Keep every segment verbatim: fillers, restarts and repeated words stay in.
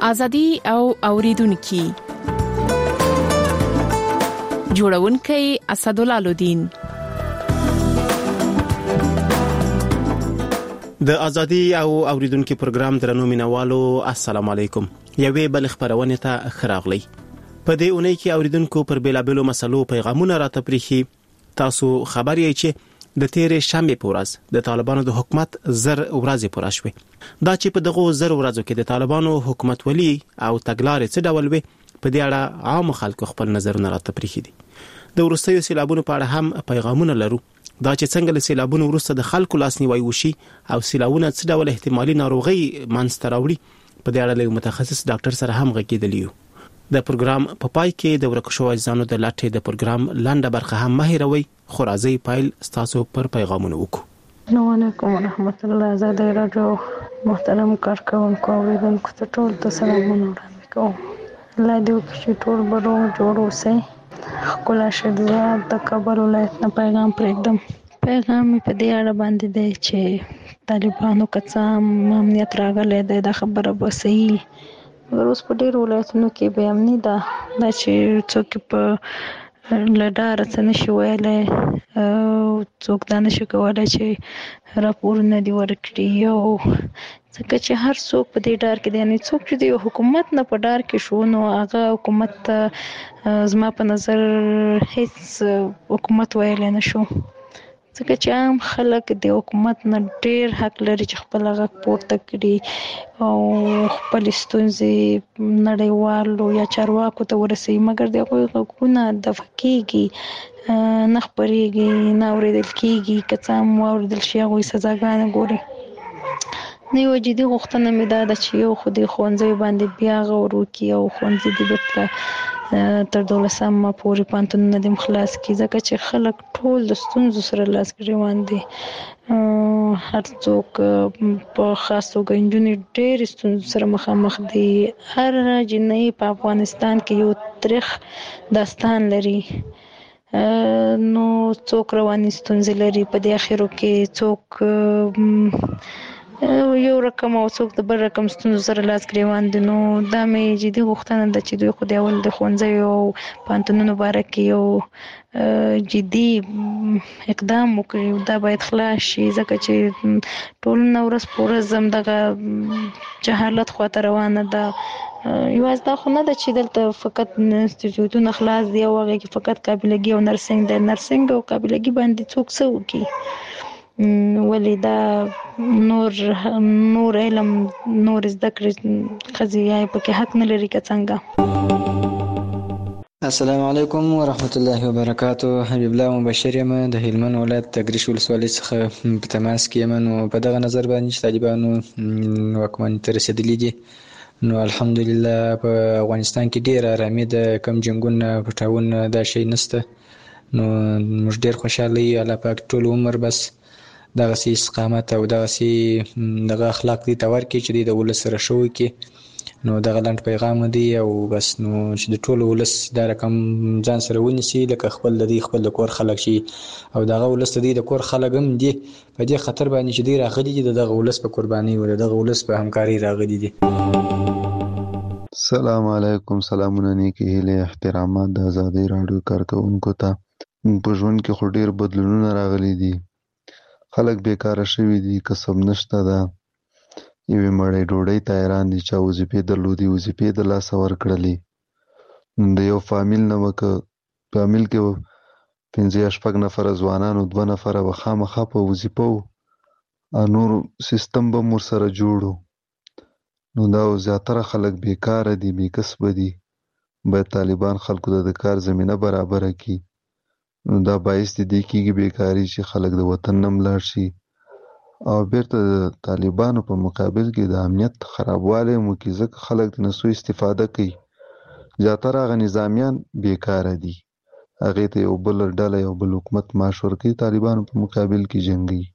ازادي او اوریدونکو جوړونکي اسدالله الدین. د ازادي او اوریدونکو پروګرام درنو مینوالو السلام علیکم. یوې بل خبرونه ته خراغلی. په دې اونۍ کې اوریدونکو پر بیلابلو مسلو پیغامونه راته پریخي. تاسو خبر یې چې د تیرې شنبه په ورځ د طالبانو د حکومت زر ورځې پوره شوې. دا چې په دغه زر ورځو کې د طالبانو حکومت ولي او تګلارې څه ډول وي په دې اړه عام خلکو خپل نظرونه راته پریخي دي. د ورستیو سیلابونو په اړه هم پیغامونه لرو. دا چې څنګه له سیلابونو وروسته د خلکو لاسنیوي وشي او سیلابونه څه ډول احتمالي ناروغي منځته راوړي په دې اړه له متخصص ډاکټر سره هم غږیدلی یو. د پروګرام په پای کې د ورکو شوو ځانو د لاټې د پروګرام لنډه برخه هم مهیروي. خو راځي پایل ستاسو پر پیغامونه وکړو. السلام علیکم ورحمت الله. آزادۍ رادیو محترم کارکونکو اوریدونکو ته ټول ته سلامونه وړاندې کوم. الله دې وکړي چې ټول به روغ جوړ اوسئ. ښکلا شهزاد د کابل ولایت نه پیغام پرېږدم. پیغام مې په دې اړه باندې دی چې طالبانو که څه هم امنیت راغلی دی دا خبره به صحیح مګر اوس په ډېرو ولایتونو کې بې امني ده. دا چې څوک په له ډاره څه نشي ویلی، څوک دا نشي کولی چې راپورونه دې ورکړي او ځکه چې هر څوک په دې ډار کې دی. یعنې څوک چې د یو حکومت نه په ډار کې شو نو هغه حکومت ته زما په نظر هیڅ حکومت ویلی نه شو، ځکه چې عام خلک د حکومت نه ډېر حق لري چې خپل غږ پورته کړي او خپل ستونزې نړیوالو یا چارواکو ته ورسوي، مګر د هغوی غږونه دفع کېږي نه خپرېږي نه اورېدل کېږي. که څه هم واورېدل شي هغوی سزاګانې ګوري. نه یوه جدي غوښتنه مې دا ده چې یو خو د ښوونځیو باندې بیا غور وکړي او ښوونځي دې بېرته تر دولسمه پورې پوهنتونونه دې خلاص کړي، ځکه چې خلک ټول د ستونزو سره لاس ګرېوان دي. هر څوک په خاص توګه نجونې ډېرې ستونزو سره مخامخ دي. هر جنۍ په افغانستان کې یو تریخ داستان لري. نو څوک رواني ستونزې لري په دې اخرو کې، څوک یو رقم او څوک د بل رقم ستونزو سره لاس ګرېوان دي. نو دا مې جدي غوښتنه ده چې دوی خو د اول د ښوونځیو او پوهنتونونو باره کې یو جدي اقدام وکړي. دا باید خلاص شي ځکه چې ټولنه ورځ په ورځ همدغه جهالت خواته روانه ده. یوازې دا خو نه ده چې دلته فقط انسټیټیوټونه خلاص دي او هغې کې فقط قابلګي او نرسنګ دی. نرسنګ او قابلګي باندې څوک څه وکړي؟ ولې دا نور نور علم نور زده کړې ښځې یا پکې حق نه لري که څنګه؟ السلام علیکم ورحمت الله وبرکاتو. حبیب الله مبشر یم د هلمند ولایت د ګریش ولسوالۍ څخه په تماس کې یم. نو په دغه نظر باندې چې طالبانو واکمنۍ ته رسېدلي دي نو الحمدلله په افغانستان کې ډېره ارامي ده، کم جنګونه پټاونه دا شی نشته. نو موږ ډېر خوشحاله یو. الله پاک ټول عمر بس دغسې استقامت او دغسې دغه اخلاق دې ته ورکړي چې دوی د ولس سره ښه وکړي. نو دغه لنډ پیغام دی او بس نو چې د ټولو ولس دا رقم ځان سره ونیسي لکه خپل د دوی خپل د کور خلک شي او دغه ولس د دوی د کور خلک هم دي په دې خطر باندې چې دوی راغلي دي د دغه ولس په قربانۍ او د دغه ولس په همکارۍ راغلي دي. السلام علیکم. سلامونه نیکې هیلې احترامات د ازادۍ راډیو کارکوونکو ته. په ژوند کې خو ډېر بدلونونه راغلي دي. خلک بیکاره شوي دي، کسب نشته ده. یوې مړۍ ډوډۍ ته حیران دي. چا وظیفې درلودې وظیفې د لاسه ورکړلې. د یو فامیل نه به که فامیل کې به پنځه یا شپږ نفره ځوانان او دوه نفره به خامخا په وظیفه وو او نور سیستم به هم ورسره جوړ و. نو دا زیاتره خلک بیکاره دي، بې کسبه دي. باید طالبان خلکو ته د کار زمینه برابره کړي. نو دا باعث د دې کېږي بیکاري چې خلک د وطن نه ملاړ شي او بیرته د طالبانو په مقابل کې د امنیت خرابوالی هم وکړي، ځکه خلک د نسو استفاده کوي. زیاتره هغه نظامیان بیکاره دي، هغې ته یو بل ډله یو بل حکومت معاش ورکوي، طالبانو په مقابل کې جنګي.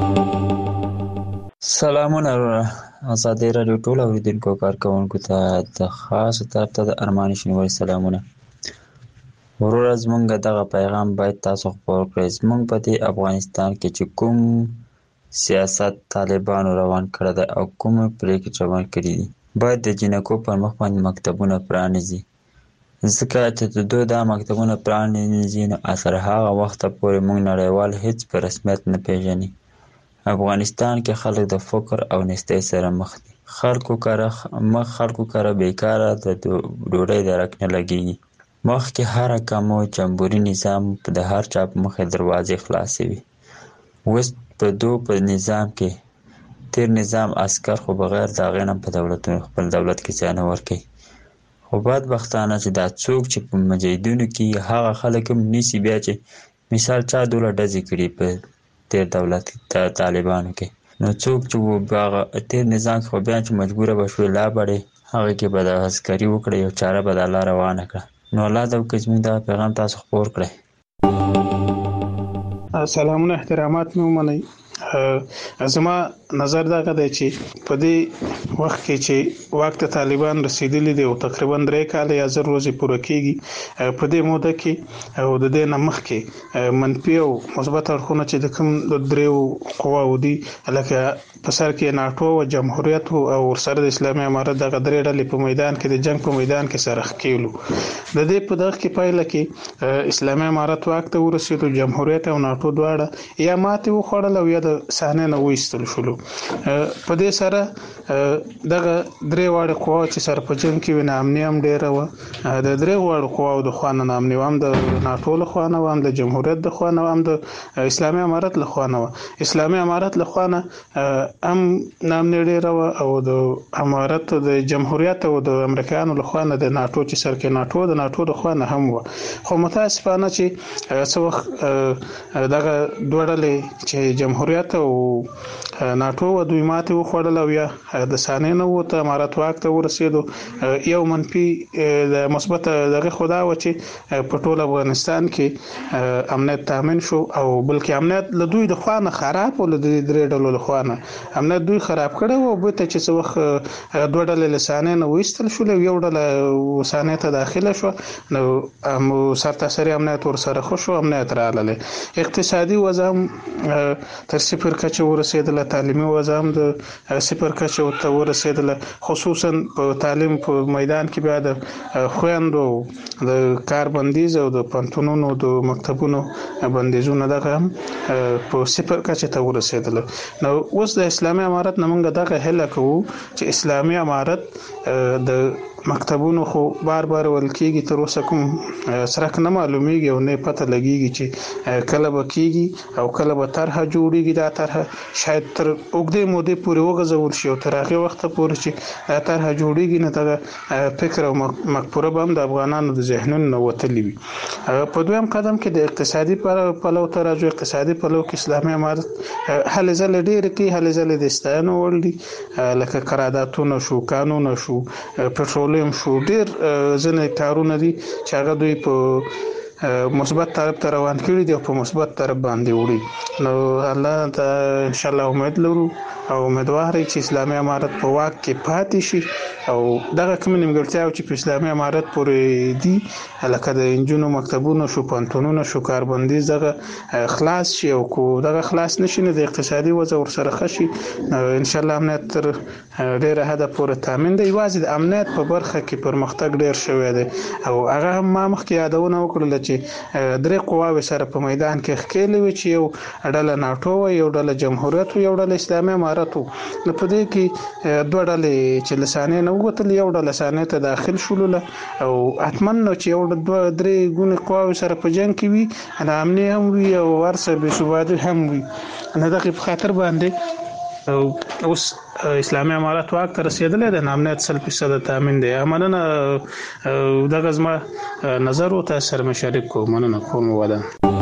سلامونه ازادۍ راډیو ټول اوریدونکو کارکوونکو ته د خاص طرف ته د ارمان شینواري سلامونه. وروره زمونږ دغه پیغام باید تاسو خپور کړئ. زمونږ په دې افغانستان کې چې کوم سیاست طالبانو روان کړی دی او کومې پرېکړې روان کړي دي باید د جنکو پر مخ باندې مکتبونه پرانیزي، ځکه چې د دوی دا مکتبونه پرانیزي نو تر هغه وخته پورې موږ نړیوال هېڅ په رسمیت نه پیژني. افغانستان کې خلک د فقر او نیستۍ سره مخ دي. خلکو کره مخ خلکو کره بیکاره د ډوډۍ درک نه لګېږي. مخکې هره کمو جمهوري نظام د هر چا په مخې دروازې خلاصې وي. اوس په دو په نظام کې تیر نظام عسکر خو بغیر د هغې نه په دولتونو خپل دولت کې ځای نه ورکوي. خو بدبختانه چې دا څوک چې په مجاهدینو کې هغه خلک هم نیسي بیا چې مثال چا دوله ډزې کړي په تیر دولت طالبانو کې، نو څوک چې هغه تیر نظام کې خو بیا چې مجبوره به شوې لا بړې هغه کې به د عسکري وکړه، یو چاره به د الله روانه کړه. نو الله دې وکړي زموږ دغه پیغام تاسو خپور کړئ. سلامونه احترامات مې ومنئ. زما نظر دا دی چې په دې وخت کې چې وخت طالبان رسیدلی دی او تقریبا درې کال یا زر ورځې پوره کیږي، په دې موده کې او د دې نه مخکې منفي او مثبت اړخونه چې د کوم د دریو قواو دي لکه په سر کې ناټو او جمهوریت او ورسره د اسلامي امارت دغه درې ډلې په میدان کې د جنگ په میدان کې سره ښکېلو. د دې په دغه کې پایله کې اسلامي امارت واک ته ورسېدو، جمهوریت او ناټو دواړه یا ماتې وخوړل او یا د صحنې نه وایستل شولو. په دې سره دغه درې واړه قوا چې سره په جنگ کې وي ناامني هم ډېره وه. د درې واړو قواو د خوا نه ناامني وه، هم د ناټو له خوا نه وه، هم د جمهوریت د خوا نه وه، هم د اسلامي امارت له خوا نه وه. اسلامي امارت له خوا نه هم ناامني ډېره وه او د امارت د جمهوریت او د امریکایانو له خوا نه د ناټو چې سر کې ناټو د ناټو د خوا نه هم وه. خو متاسفانه چې څه وخت دغه دوه ډلې چې جمهوریت او ناټو و دوی ماتې وخوړل او یا د صحنې نه ووته، امارت واک ته ورسېدو. یو منفي د مثبت دغه خدا و چې په ټول افغانستان کې امنیت تامین شو او بلکې امنیت له دوی د خوا نه خراب و، له درې ډلو له خوا نه امنیت دوی خراب کړی و. بته چې څه وخت دوه ډلې له صحنې نه وایستل شول، یو ډله صحنې ته داخله شو، نو سرتاسري امنیت ورسره خو شو، امنیت راغلی. اقتصادي وضع هم تر صفر کچه ورسېدله، تعلیمي وضع هم د صفر کچه ته ورسېدله، خصوصا په تعلیم په میدان کې بیا د خویندو د کار بندیز او د پوهنتونونو د مکتبونو بندیزونه دغه هم په صفر کچه ته ورسېدله. نو اوس د اسلامي امارت نه موږ دغه هیله کوو چې اسلامي امارت د مکتبونو خو بار بار ول کېږي، تر اوسه کوم سرک نه معلومیږي او نه پته لګیږي چې کله به کېږي او کله به طرحه جوړیږي. دا طرحه شاید تر اوږدې مودې پورې وغځول شي او تر هغې وخته پورې چې دا طرحه جوړیږي نه دغه فکر او مقبره به هم د افغانانو د ذهنونو نه وتلي وي. په دویم قدم کې د اقتصادي پلو ته راځو. اقتصادي پلو کې اسلامي امارت هلې ځلې ډېرې کوي، هلې ځلې د ستاینو وړ دي، لکه قراردادونه شو، قانون شو، پټرول شو، ډیر ځنې کارونه دي چې هغه دوی په مثبت طرف ته روان کړي دي او په مثبت طرف باندې وړي. نو الله ته ان شاء الله امید لرو او امیدوار چې اسلامي امارت په واک کې پاتې شي او دغه کوم نیمګړتیاو چې په اسلامي امارت پورې دي لکه د انجونو مکتبونو شو، پوهنتونونو شو، کاربندیز دغه خلاص شي او کو دغه خلاص نشي نه د اقتصادي وضع ورسره خشي. ان شاء الله امنیت تر ډیره حد پورې تامین دی. یوازې د امنیت په برخه کې پرمختګ ډیر شوی دی او هغه هم ما مخکې یادونه وکړل چې درې قواوې سره په میدان کې ښکېلې وي چې یو ډله ناټو و، یو ډله جمهوریت و، یو ډله اسلامي امارت و. نو په دې کې دوه ډلې چې له صحنې نه ووتل، یو ډله صحنې ته داخل شولو او حتما نو چې یو دوه درې ګونې قواوې سره په جنګ کې وي، ناامني هم وي او ورسره بې ثباتي هم وي. نو دغې په خاطر باندې اوس اسلامي امارت واک ته رسیدلی دی، امنیت سل فیصده تامین دی. مننه، دغه زما نظر و تاسو سره مشارک کوم. مننه کوم. ودا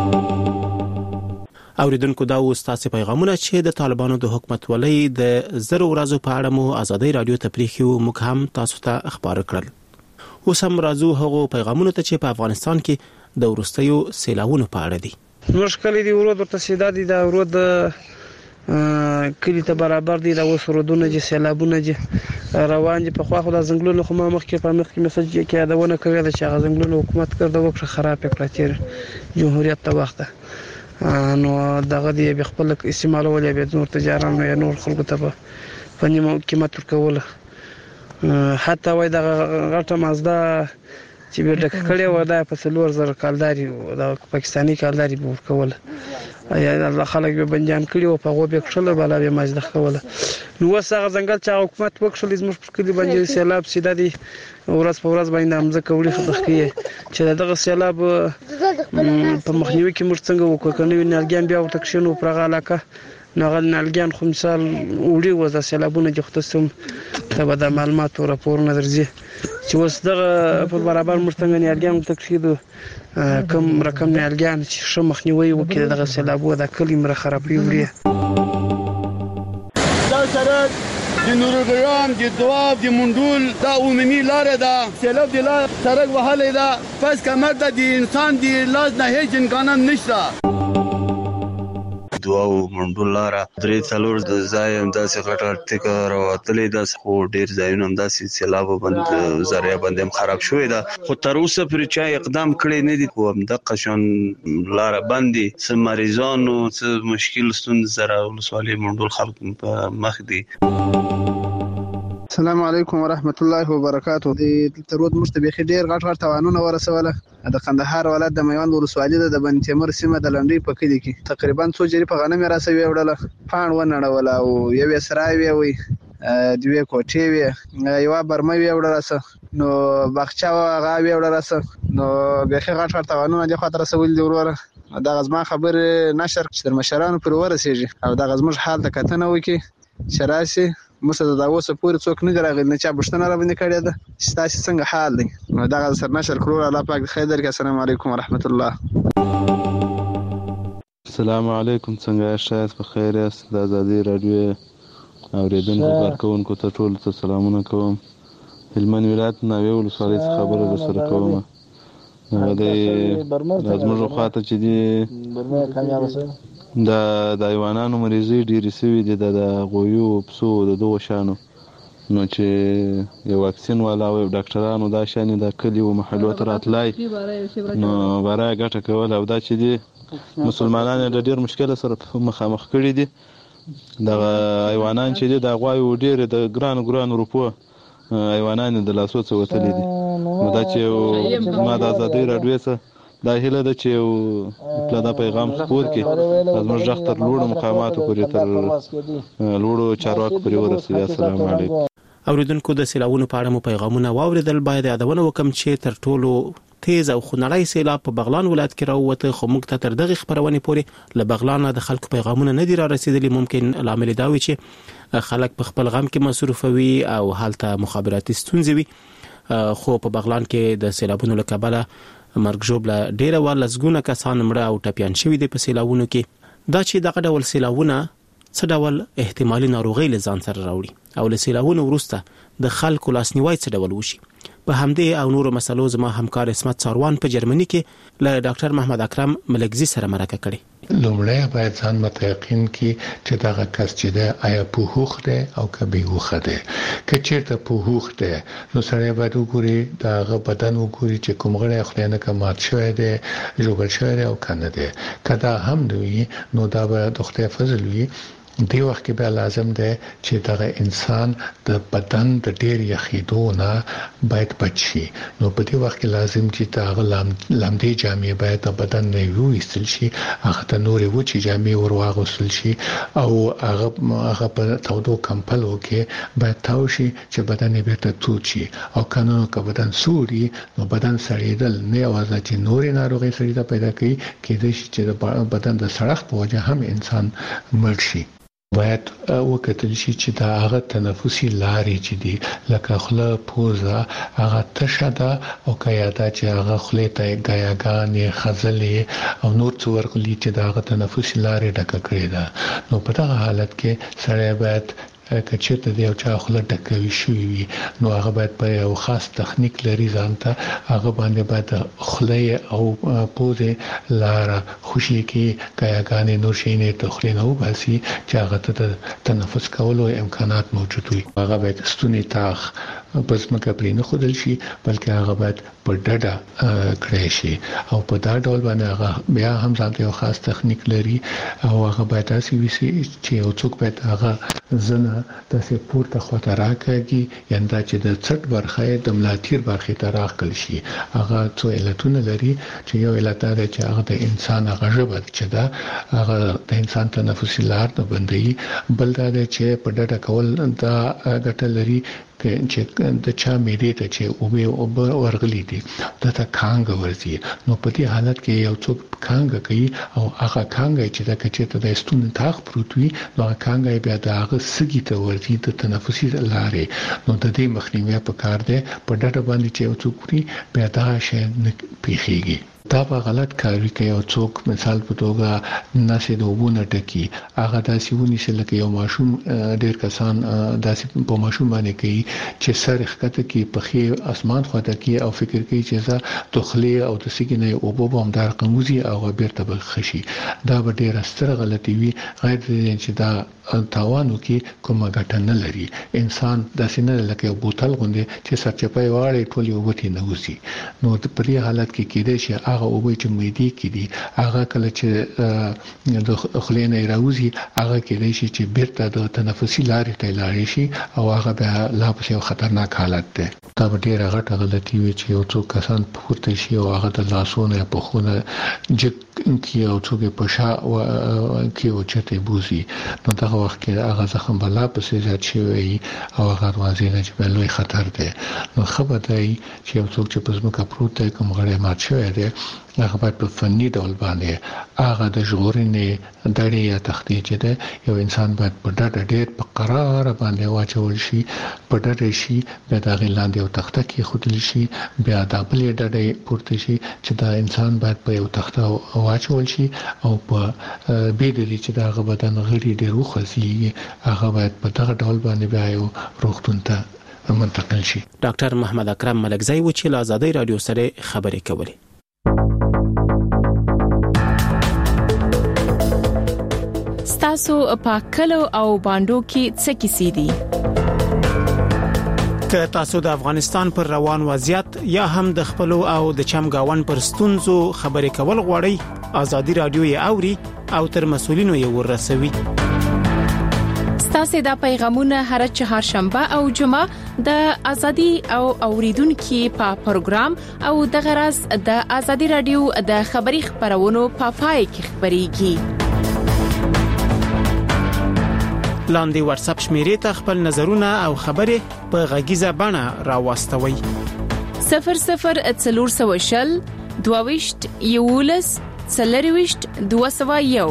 اوریدونکو دا و ستاسو پیغامونه چې د طالبانو د حکومت ولې د زر ورځو په اړه مو ازادي رادیو تفریحي او موږ هم تاسو ته خبر کړل. اوس هم راځو هغه پیغامونه ته چې په افغانستان کې د ورستیو سیلاوونو په اړه دي. مشکل دی ورود ورته سیدا دي دا ورود کلی ته برابر دي، دا وسرودونه چې سیلابونه چې روان دي. په خوا خو د ځنګلونو خو ما مخکې په مخکې مسج کې یادونه کوي چې هغه ځنګلونو حکومت کړ د وکړه خراب کړ تیر جمهوریت ته وخت نو دغه دی به خپل استعمالول به نور تجاران یا نور خلکو ته په نیمه قیمت ورکول حتی وای د غټه مازدا چې به ډک کړی و دا په څلور زره کالداري د پاکستاني کالداري به ورکول یا الله خلک به بنجان کړي او په غو به کښل بلا به مازدا کوله نو وسه ځنګل چې حکومت وکړل زموږ په کلی باندې سیلاب سیده دي ورځ په ورځ باندې امزه کولی خدای چې دغه سیلاب په مخنیوي کې موږ څنګه وکړو کنه نلګان بیا وتکشنو پرغه علاقه نغل نلګان خو مثال وړي وځه سیلابونه چې خصوصم ته د معلوماتو راپور نه درځي چې اوس دغه په برابر موږ څنګه نلګان تکشیدو کم رقم نلګان چې شو مخنیوي وکړي دغه سیلابو د کلی مر خرابې وړي دا سره د نورګرام د دواب د منډول دا عمومي لار ده سیلاب د لار سرک وهلې ده پس کمر د انسان د لاس نه هیڅ امکان نشته دواو منډول لار درې څلور د ځای هم داسې غټ ټیک راوتلې ده خو ډیر ځایونه هم داسې سیلاب بند ذریعہ باندې هم خراب شوې ده خو تر اوسه پر چا اقدام کړی نه دي کوم د قشن لار باندې سم مریضانو څه مشکل ستوند زرا ولسوالۍ منډول خلک په مخ دي السلام علیکم ورحمت الله وبرکاتہ د ترود مشتبه ډیر غټ غټ توانونه ورسوله د قندهار ولایت د میوند ولسوالۍ د بن تیمور سیمه د لنډۍ په کلی کې تقریبا څو جری په غنمه راسوي وړله پاڼ ونړول او یو سراوي وي دوی کوټي وي یو برمه وي وړله نو بخچا غاوي وړله نو به غټ غټ توانونه د خاطر سوال دی وروره دا غزما خبر نشر چې مشرانو پر ورسېږي او دا غزمش حال د کتنه وکي شراسي مسته دا اوسه پوری څوک نه راغلی نه چا بشتنه را باندې کړی ده ستاسو څنګه حال دی نو دا سر نشر کړو الله پاک خیر درکړي السلام علیکم ورحمت الله السلام علیکم څنګه شایست په خیر است د ازادي رادیو اوریدونکو کارکونکو ته ټول ته سلامونه کوم هلمند ولایت ناوې ولسوالۍ خبره سره کوم د زموږ خاطر چې دی د د ایوانانو مریضي ډېرې سوي دي د غویو پسو د دغو شانو نو چې یو واکسین والا او ډاکټرانو دا شانې د کلي و محلو ته راتلای نو برای ګټه کول او دا چې دي مسلمانان د ډېر مشکل سره مخامخ کړي دي دغه ایوانان چې دي د غوایو ډېرې د ګرانو ګرانو روپو ایوانان د لاسو څخه وتلي دي نو دا چې ما د ازادۍ راډیو څخه دا هیله ده چې یو پلادا پیغام خپور کې زموږ ځخ تر لوړو مقاماتو پورې تر لوړو چارواکو پورې ورسېږي السلام علیکم اوریدونکو د سیلابونو په اړه مو پیغامونه واوریدل باید یادونه وکم چې تر ټولو تیز او خنړی سیلاب په بغلان ولایت کې راووته خو موږ ته تر دغه خبرونه پورې له بغلان د خلکو پیغامونه نه دي را رسیدلي ممکن لامل دا وي چې خلک په خپل غم کې مصروف وي او حالت مخابراتي ستونزې وي خو په بغلان کې د سیلابونو له کبله مرګ ژوبله ډیره ول لزګونه کسان مړه او ټپيان شوي دي په سیلابونو کې دا چې دغه ډول سیلابونه څه ډول احتمالي ناروغي لزان سره راوړي او له سیلابونو وروسته د خلکو لاسنیوي څه ډول وشي په همدې او نورو مسلو زما همکار اسمت ساروان په جرمني کې له ډاکټر محمد اکرم ملکزي سره مرکه کړې لومړی باید ځان متيقن کی چې دا کس چې ده آیا په هوخ ده او کبي هوخ ده کچېرته په هوخ ده نو سره باید وګوري دا غ بدن وګوري چې کومغه خلانه کمات شوی ده جوړ شوی ده او کنه ده کدا هم دوی نو دا به د خدای فضل وي دی وخت کې به لازم ده چې دغه انسان د بدن د ډېر یخیدو نه باید بچي نو په دې وخت کې لازم چې دغه لامدې جامې باید د بدن نه وېستل شي هغه ته نورې وچې جامې ورواغوسل شي او هغه هغه په تودو کمپلو کې باید تاو شي چې بدن یې بیرته توچ شي او قانون کې بدن سوري نو بدن سړېدل نه یوازې چې نورې ناروغي سړېدا پیدا کوي کېدای شي چې د بدن د سړښت په وجه هم انسان مړ شي باید وکتل شي چې دا هغه تنفسي لارې چې دي لکه خله پوزه هغه تشه ده او کیا دا چې هغه خله ته غیاګانې خزلې او نور څو ورغلي چې دا هغه تنفسي لارې ډکه کړې ده نو په دغه حالت کې سړی باید کچته دی او چا خله ډکوي شوی وي نو هغه باید په یو خاص تخنیک لري ځانته هغه باندې باید خله او پوزه لار خوشي کې کایګانې نور شي نه تخلین او باسي چې هغه ته تنفس کولو امکانات موجود وي هغه باید ستونی تاخ پس مکه پرې نه خودل شي بلکې هغه باید په ډډه کړی شي او په دا ډول باندې هغه بیا هم ځانته یو خاص تخنیک لري او هغه باید تاسو وسی چې یو څوک باید هغه زنه تاسو پورته خواته راکاږي یعنی دا چې د څټ برخه د ملاتیر برخه ته راخل شي هغه څو علتونه لري چې یو علت دا چې هغه د انسان هغه ژبه چې دا هغه د انسان تنفسي لار ته بندي بل دا چې په ډډه کول دا ګټه لري چې د چا میډې ته چې او به او ورغلي دي دا ته کانګ ورځي نو په دې حالت کې یو څوک کانګ کوي او هغه کانګ چې دا کچې ته د ستون تاخ پروتوي نو کانګ بیا دا هغه سګي ته ورځي د تنفسي لارې نو د دې مخنیوي په کار دی په ډډه باندې چې یو څوک بیا دا شي نه پیخيږي دا په غلط کاری کوي او څوک مثال په توګه ناسې د وبونه ټکی هغه داسې ونی چې لکه یو ماشوم ډیر کسان داسې په ماشوم باندې کوي چې سر ښکته کې په خې اسمان خواته کې او فکر کوي چې زه دخلي او د سګینې او په هم دار قموزي او بیرته بخشي دا به ډیر ستر غلطي وي غیر چې دا تاوانو کې کومه ګټه نه لري انسان داسې نه لکه یو بوتل غوندي چې سرچپای واړې ټولي وبتي نه وسی نو په دې حالت کې کېدای شي هغه او به چې مېدی کې دي هغه کله چې د خلینې راوځي هغه کېدای شي چې بیرته د تنفسي لارې ته لاړ شي او هغه به لا پسې یو خطرناک حالت ده دا به ډیره غټه غلطي وي چې یو څوک کسان پورته شي او هغه د لاسونو په خونه جک کې او څوک په شا او کې او چته بوزي نو دا وخت کې هغه زخم بلا پسې ځات شي او هغه واځي نه چې په لوی خطر ده نو خبره دی چې یو څوک چې په ځمکه پروت دی کوم غړی مات شوی دی هغه باید په فني ډول باندې هغه د ژغورنې دړې یا تختې چې ده یو انسان باید په ډډه ډېر په قرار باندې واچول شي په ډډه شي بیا د هغې لاندې یو تخته کېښودل شي بیا د بلې ډډې پورته شي چې دا انسان باید په یو تخته واچول شي او په بې د دې چې د هغه بدن غړي ډېر وخوځېږي هغه باید په دغه ډول باندې بیا یو روغتون ته منتقل شي. ډاکټر محمد اکرم ملکزی و چې له آزادۍ رادیو سره خبرې کولې. تاسو په کلو او باندو کې څه کیسې دي؟ که تاسو د افغانستان پر روان وضعیت یا هم د خپل او د چمګاون پر ستونزو خبرې کول غواړئ آزادۍ رادیو یې اوري او تر مسولینو یې ورسوي. تاسو دا پیغامونه هر چهارشنبه او جمعه د ازادي او اوریدونکو په پروګرام او د غرض د آزادۍ رادیو د خبري خبرونو په پای کې خبريږي. لاندې واتس اپ شمیرې ته خپل نظرونه او خبرې په غږیزه بڼه راوستوي. صفر صفر څلور سوه شل دوهويشت یولس څلرويشت دوه سوه یو.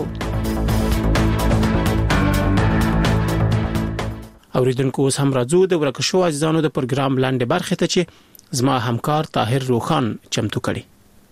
اوریدونکو اوس هم راځو د ورکشو عزیزانو د پروګرام لاندې برخه ته چې زما همکار طاهر روخان چمتو کړي.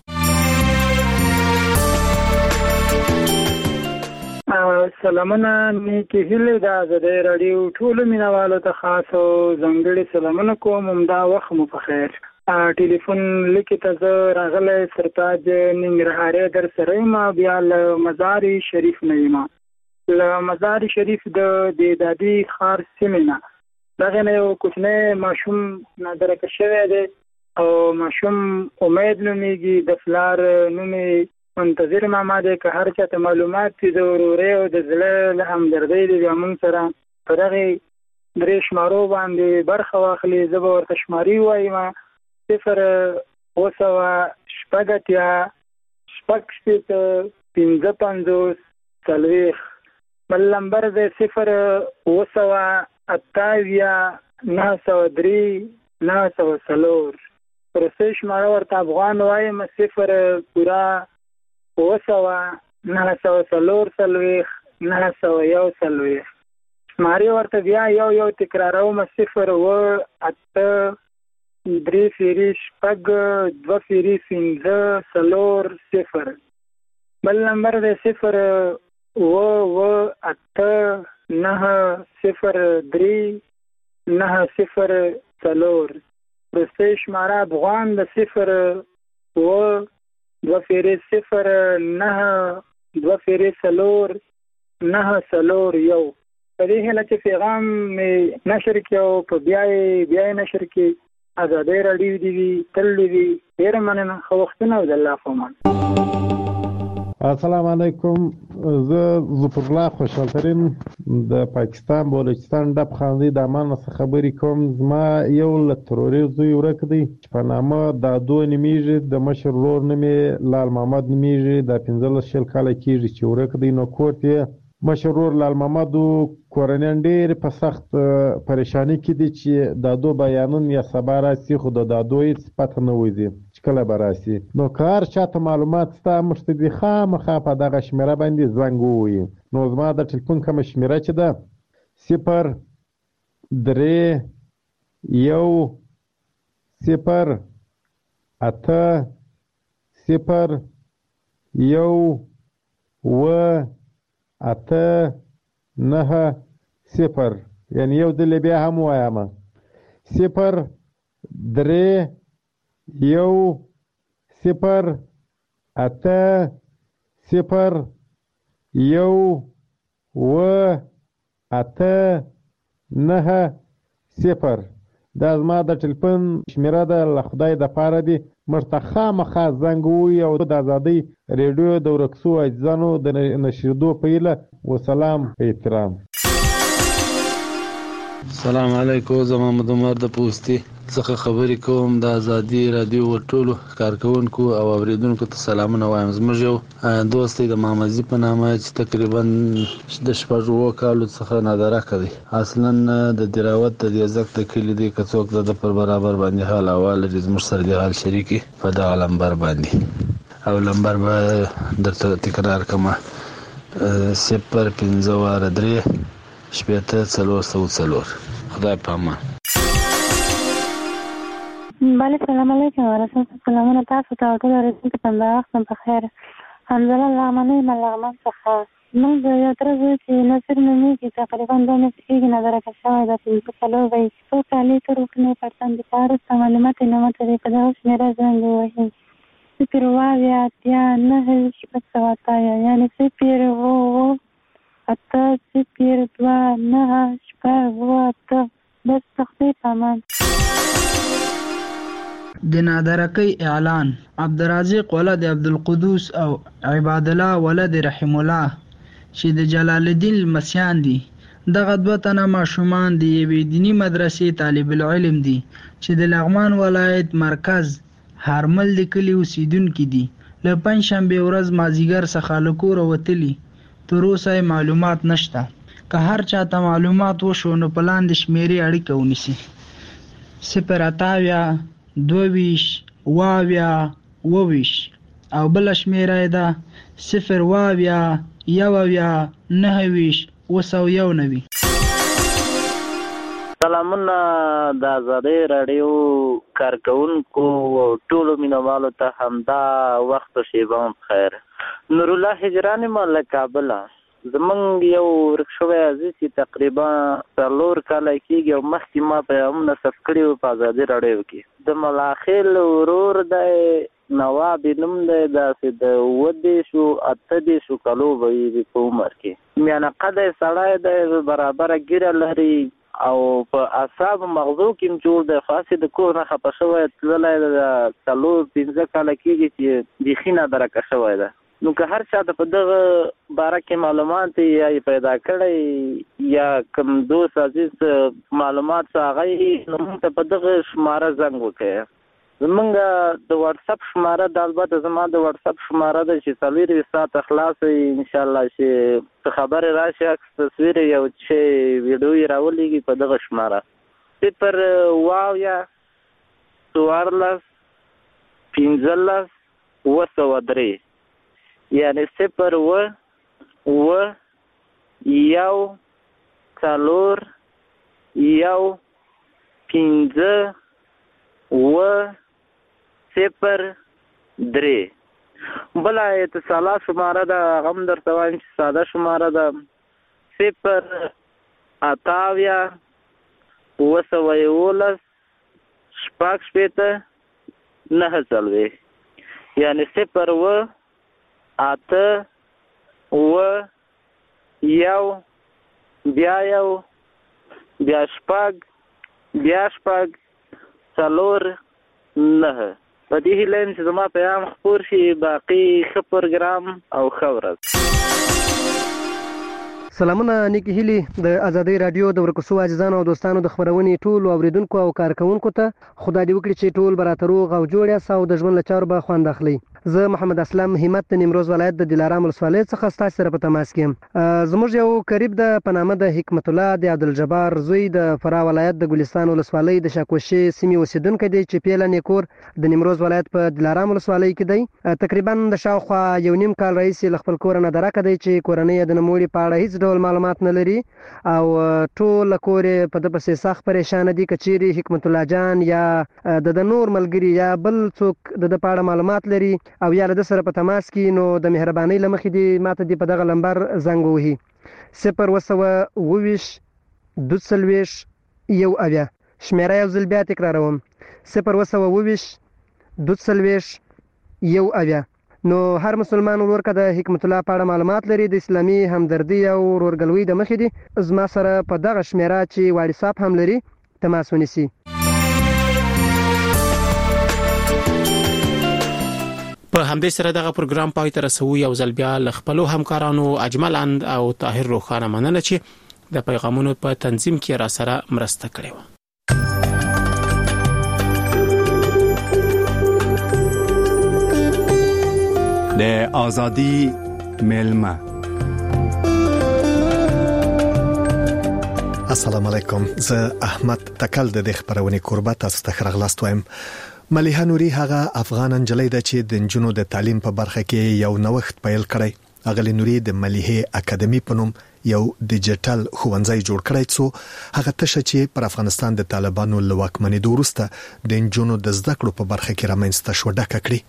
سلامونه نیکی هیله د آزادۍ رادیو ټول مینوالو ته خاص او ځانګړي سلامونه کوم. همدا وخت مو په خیر. ټلیفون لیکي ته زه راغلی سرتاج ننګرهاري در سره یم بیا له مزار شریف نه یم له مزار شریف د دادی خار سیمه نه دغه نه یو کوچنی ماشوم نادرکه شوی دی او ماشوم امید نومیږي د فلار نومي منتظر ماما دی که هر چا ته معلومات دي د ورورۍ او د زړه له همدردۍ دی بیا موږ سره په دغې درې شمارو باندې برخه واخلي. زه به ورته شماري وایم صفر اوه سوه شپږ اتیا شپږ شپېته پنځه پنځوس څلوېښت. بل نمبر دی صفر اوه سوه اته اویا نهه سوه درې نهه سوه څلور. وروستۍ شماره ورته افغان وایم صفر پوره اوه سوه نهه سوه څلور څلوېښت نهه سوه یو څلوېښت. شمارې ورته بیا یو یو تکراروم صفر اوه اته درې فیري شپږ دوه فیري پنځه څلور صفر. بل نمبر دی صفر اوه اوه اته نهه صفر درې نهه صفر څلور. وروستۍ شماره افغان د صفر اوه دوه فیرې صفر نهه دوه فیرې څلور نهه څلور یو. په دې هله چې پیغام مې نشر کړو په بیا یې بیا یې نشر کړي. ازادي راډیو دی وی تل دی ډیر مننه. خو وختونه د الله په امان. السلام علیکم. زه ظفر الله خوشحالترین د پاکستان بلوچستان ډب خاندي د امان څخه خبرې کوم. زما یو له تروریزم ورک دی په نامه دادو نمیږي، د مشر ورور نومې لال محمد نمیږي، د پنځلس شل کاله کېږي چې ورک دی. نو کور ته مشر ورور لال محمد کورنیان ډېر په سخت پریشانی کې دي چې دادو بیانون یا سبا راسي، خو د دادو هیڅ پته نه وځي چې کله به راسي. نو که هر چاته معلومات شته موږ ته دې خامخا په دغه شمېره باندې زنګ ووهي. نو زما د ټلیفون کومه شمېره چې ده صفر درې یو صفر اته صفر یو اوه اته نهه صفر، یعنی یو دل بیا هم وایم صفر درې یو صفر اته صفر یو اوه اته نهه صفر. دا زما د ټلیفون شمېره ده، له خدای دپاره دي موږ ته خامخا زنګ ووهي او د ازادۍ ریډیو د ورک سوو عزیزانو د نشریدو په هیله. وسلام په احترام. السلام علیکم. زه محمد عمر د پوستي څخه خبرې کوم. د ازادي راډیو ټولو کارکونکو او اوریدونکو ته سلامونه وایم. زموږ یو دوست دی د محمدزي په نامه چې تقریبا د شپږ اووه کالو څخه نادرکه دی. اصلا د دراوت د دیزک د کلي دی. که څوک د ده پر برابر باندې حال احوال لري زموږ سره د حال شریکي په دغه لمبر باندې، او لمبر به درته تکرار کړم صفر پنځه واره درې شپېته څلور سوه څلور. خدای په امان. بله سلام علیکم ورحمت سلامونه تاسو ته ټول اوریدونکو ته د وخت په خیر. حمزله لغمنۍ یم لغمن څخه. موږ د یو تره زوی چې نصیر نومیږي تقریبا دوه میاشتې کېږي نادرکه شوی ده. پنځه څلور به یې څو کالې تر اوسنۍ پرتم د په وروسته معلومات یې نه ماته دی. په دغه شمېره زنګ ووهي صفر اووه اویا اتیا نهه شپږ سوه اتیا، یعنې صفر اووه اووه اته صفر دوه نهه شپږ اووه اته. بس تختی په امان. د نادرکۍ اعلان. عبدالرازق ولد عبدالقدوس او عباد الله ولد رحم الله چې د جلال الدین لمسیان دي. دغه دوه تنه ماشومان د یوې دیني مدرسې طالب العلم دي چې د لغمان ولایت مرکز هارمل د کلي اوسیدونکي دي. له پنجشنبې ورځ مازدیګر څخه له کوره وتلي، تر اوسه معلومات نشته. که هر چاته معلومات وشو نو په لاندې شمېرې اړیکه ونیسي صفر اته اویا دوه ویشت اوه اویا اوه ویشت او بله شمېره یې ده صفر اوه اویا یو اویا نهه ویشت اوه سوه یو نوي. سلامونه د ازادۍ راډیو کارکونکو او ټولو مینوالو ته همدا وخت او شیبه هم بخیر. نور الله هجران یم له کابله. زمونږ یو ورک شوی عزیز چې تقریبا څلور کاله کېږي او مخکې ما پیغامونه ثبت کړي وو په ازادي راډیو کې. د ملاخیل ورور دی نواب نوم دی، داسې د اووه دېرشو اته دېرشو کالو به وي په عمر کې. میانه قده سړی دی، برابره ږیره لري او په اعصابو مغزو کې هم جوړ دی. خاصې د کور نه خفه شوی تللی د څلور پنځه کاله کېږي چې بیخي نادرکه شوی ده. نو که هر چا ته په دغه باره کې معلومات یا یې پیدا کړی یا کوم دوست عزیز معلومات څه هغه یې نو موږ ته په دغه شماره زنګ وکړئ. زمونږ د واتساپ شماره د البته زما د واتساپ شماره ده چې څلورویشت ساعته خلاصه وي انشاءالله چې څه خبرې راشي عکس تصویر یو چې ویډیو یې راولېږي په دغه شماره صفر اووه اویا څوارلس پنځلس اووه سوه درې، یعنې صفر اووه اووه یو څلور یو پنځه اووه صفر درې. بله اتصالات شماره ده هغه هم درته وایم چې ساده شماره ده صفر اته اویا اووه سوه یولس شپږ شپېته نهه څلوېښت، یعنې صفر اووه اته اووه یو بیا یو بیا شپږ بیا شپږ څلور نه. په دې هیله یم چې زما پیغام خپور شي. باقي ښه پروګرام او ښه ورځ. سلامونه نیکی هیلی د ازادي رادیو د ورکوسو عزیزانو او دوستانو د خبرونې ټول اوریدونکو او کارکونکو ته خدای دې وکړي چې ټول براتر روغ او جوړ یاست او د ژوند له چارو به خوند اخلي. زه محمد اسلام همت د نیمروز ولایت د دلارام ولسوالۍ څخه ستاسو سره په تماس کې یم. زموږ یو قریب د په نامه د حکمت الله د عبدالجبار زوی د فراه ولایت د ګلستان ولسوالۍ د شاکوشي سیمې اوسیدونکی دی چې پیله نیکور د نیمروز ولایت په دلارام ولسوالۍ کې دی. تقریبا د شاوخوا یو نیم کال راهیسې له خپل کور نه درکه دی چې کورنۍ د نوموړي په اړه هیڅ ډول معلومات نه لري او ټول کور په د پسې سخت پریشان دي. کچيري حکمت الله جان یا د نور ملګری یا بل څوک د د پاړه معلومات لري او یا د سره په تماس کې نو د مهرباني لمخې دی ماته دی په دغه لمبر زنګ وهي صفر وسوه اوویش دوسلویش یو اویا. شمیره یو ځل بیا تکراروم صفر وسوه اوویش دوسلویش یو اویا. نو هر مسلمان ورکه د حکمت الله په اړه معلومات لري د اسلامي همدردي او ورورګلوي د مخې دی زما سره په دغه شمیره چې واتساپ هم لري تماس ونیسي. په همدې سره دغه پروګرام پای ته رسو. یو ځل بیا ل خپل همکارانو اجمل اند او طاهر روخانه مننه چې د پیغامونو په تنظیم کې را سره مرسته کړې و. د ازادي ملما. السلام علیکم. زه احمد تکل د خبرونه قربت تاسو ته خرغلاست وایم. ملیحه نوري هغه افغان انجلۍ ده چې د نجونو د تعلیم په برخه کې یو نوښت پیل کړی. اغلی نوري د ملیحه اکیډمي په نوم یو ډیجیټل ښوونځی جوړ کړی څو هغه تشه چې پر افغانستان د طالبانو له واکمنۍ وروسته د نجونو د زده کړو په برخه کې رامنځته شو ډکه کړی.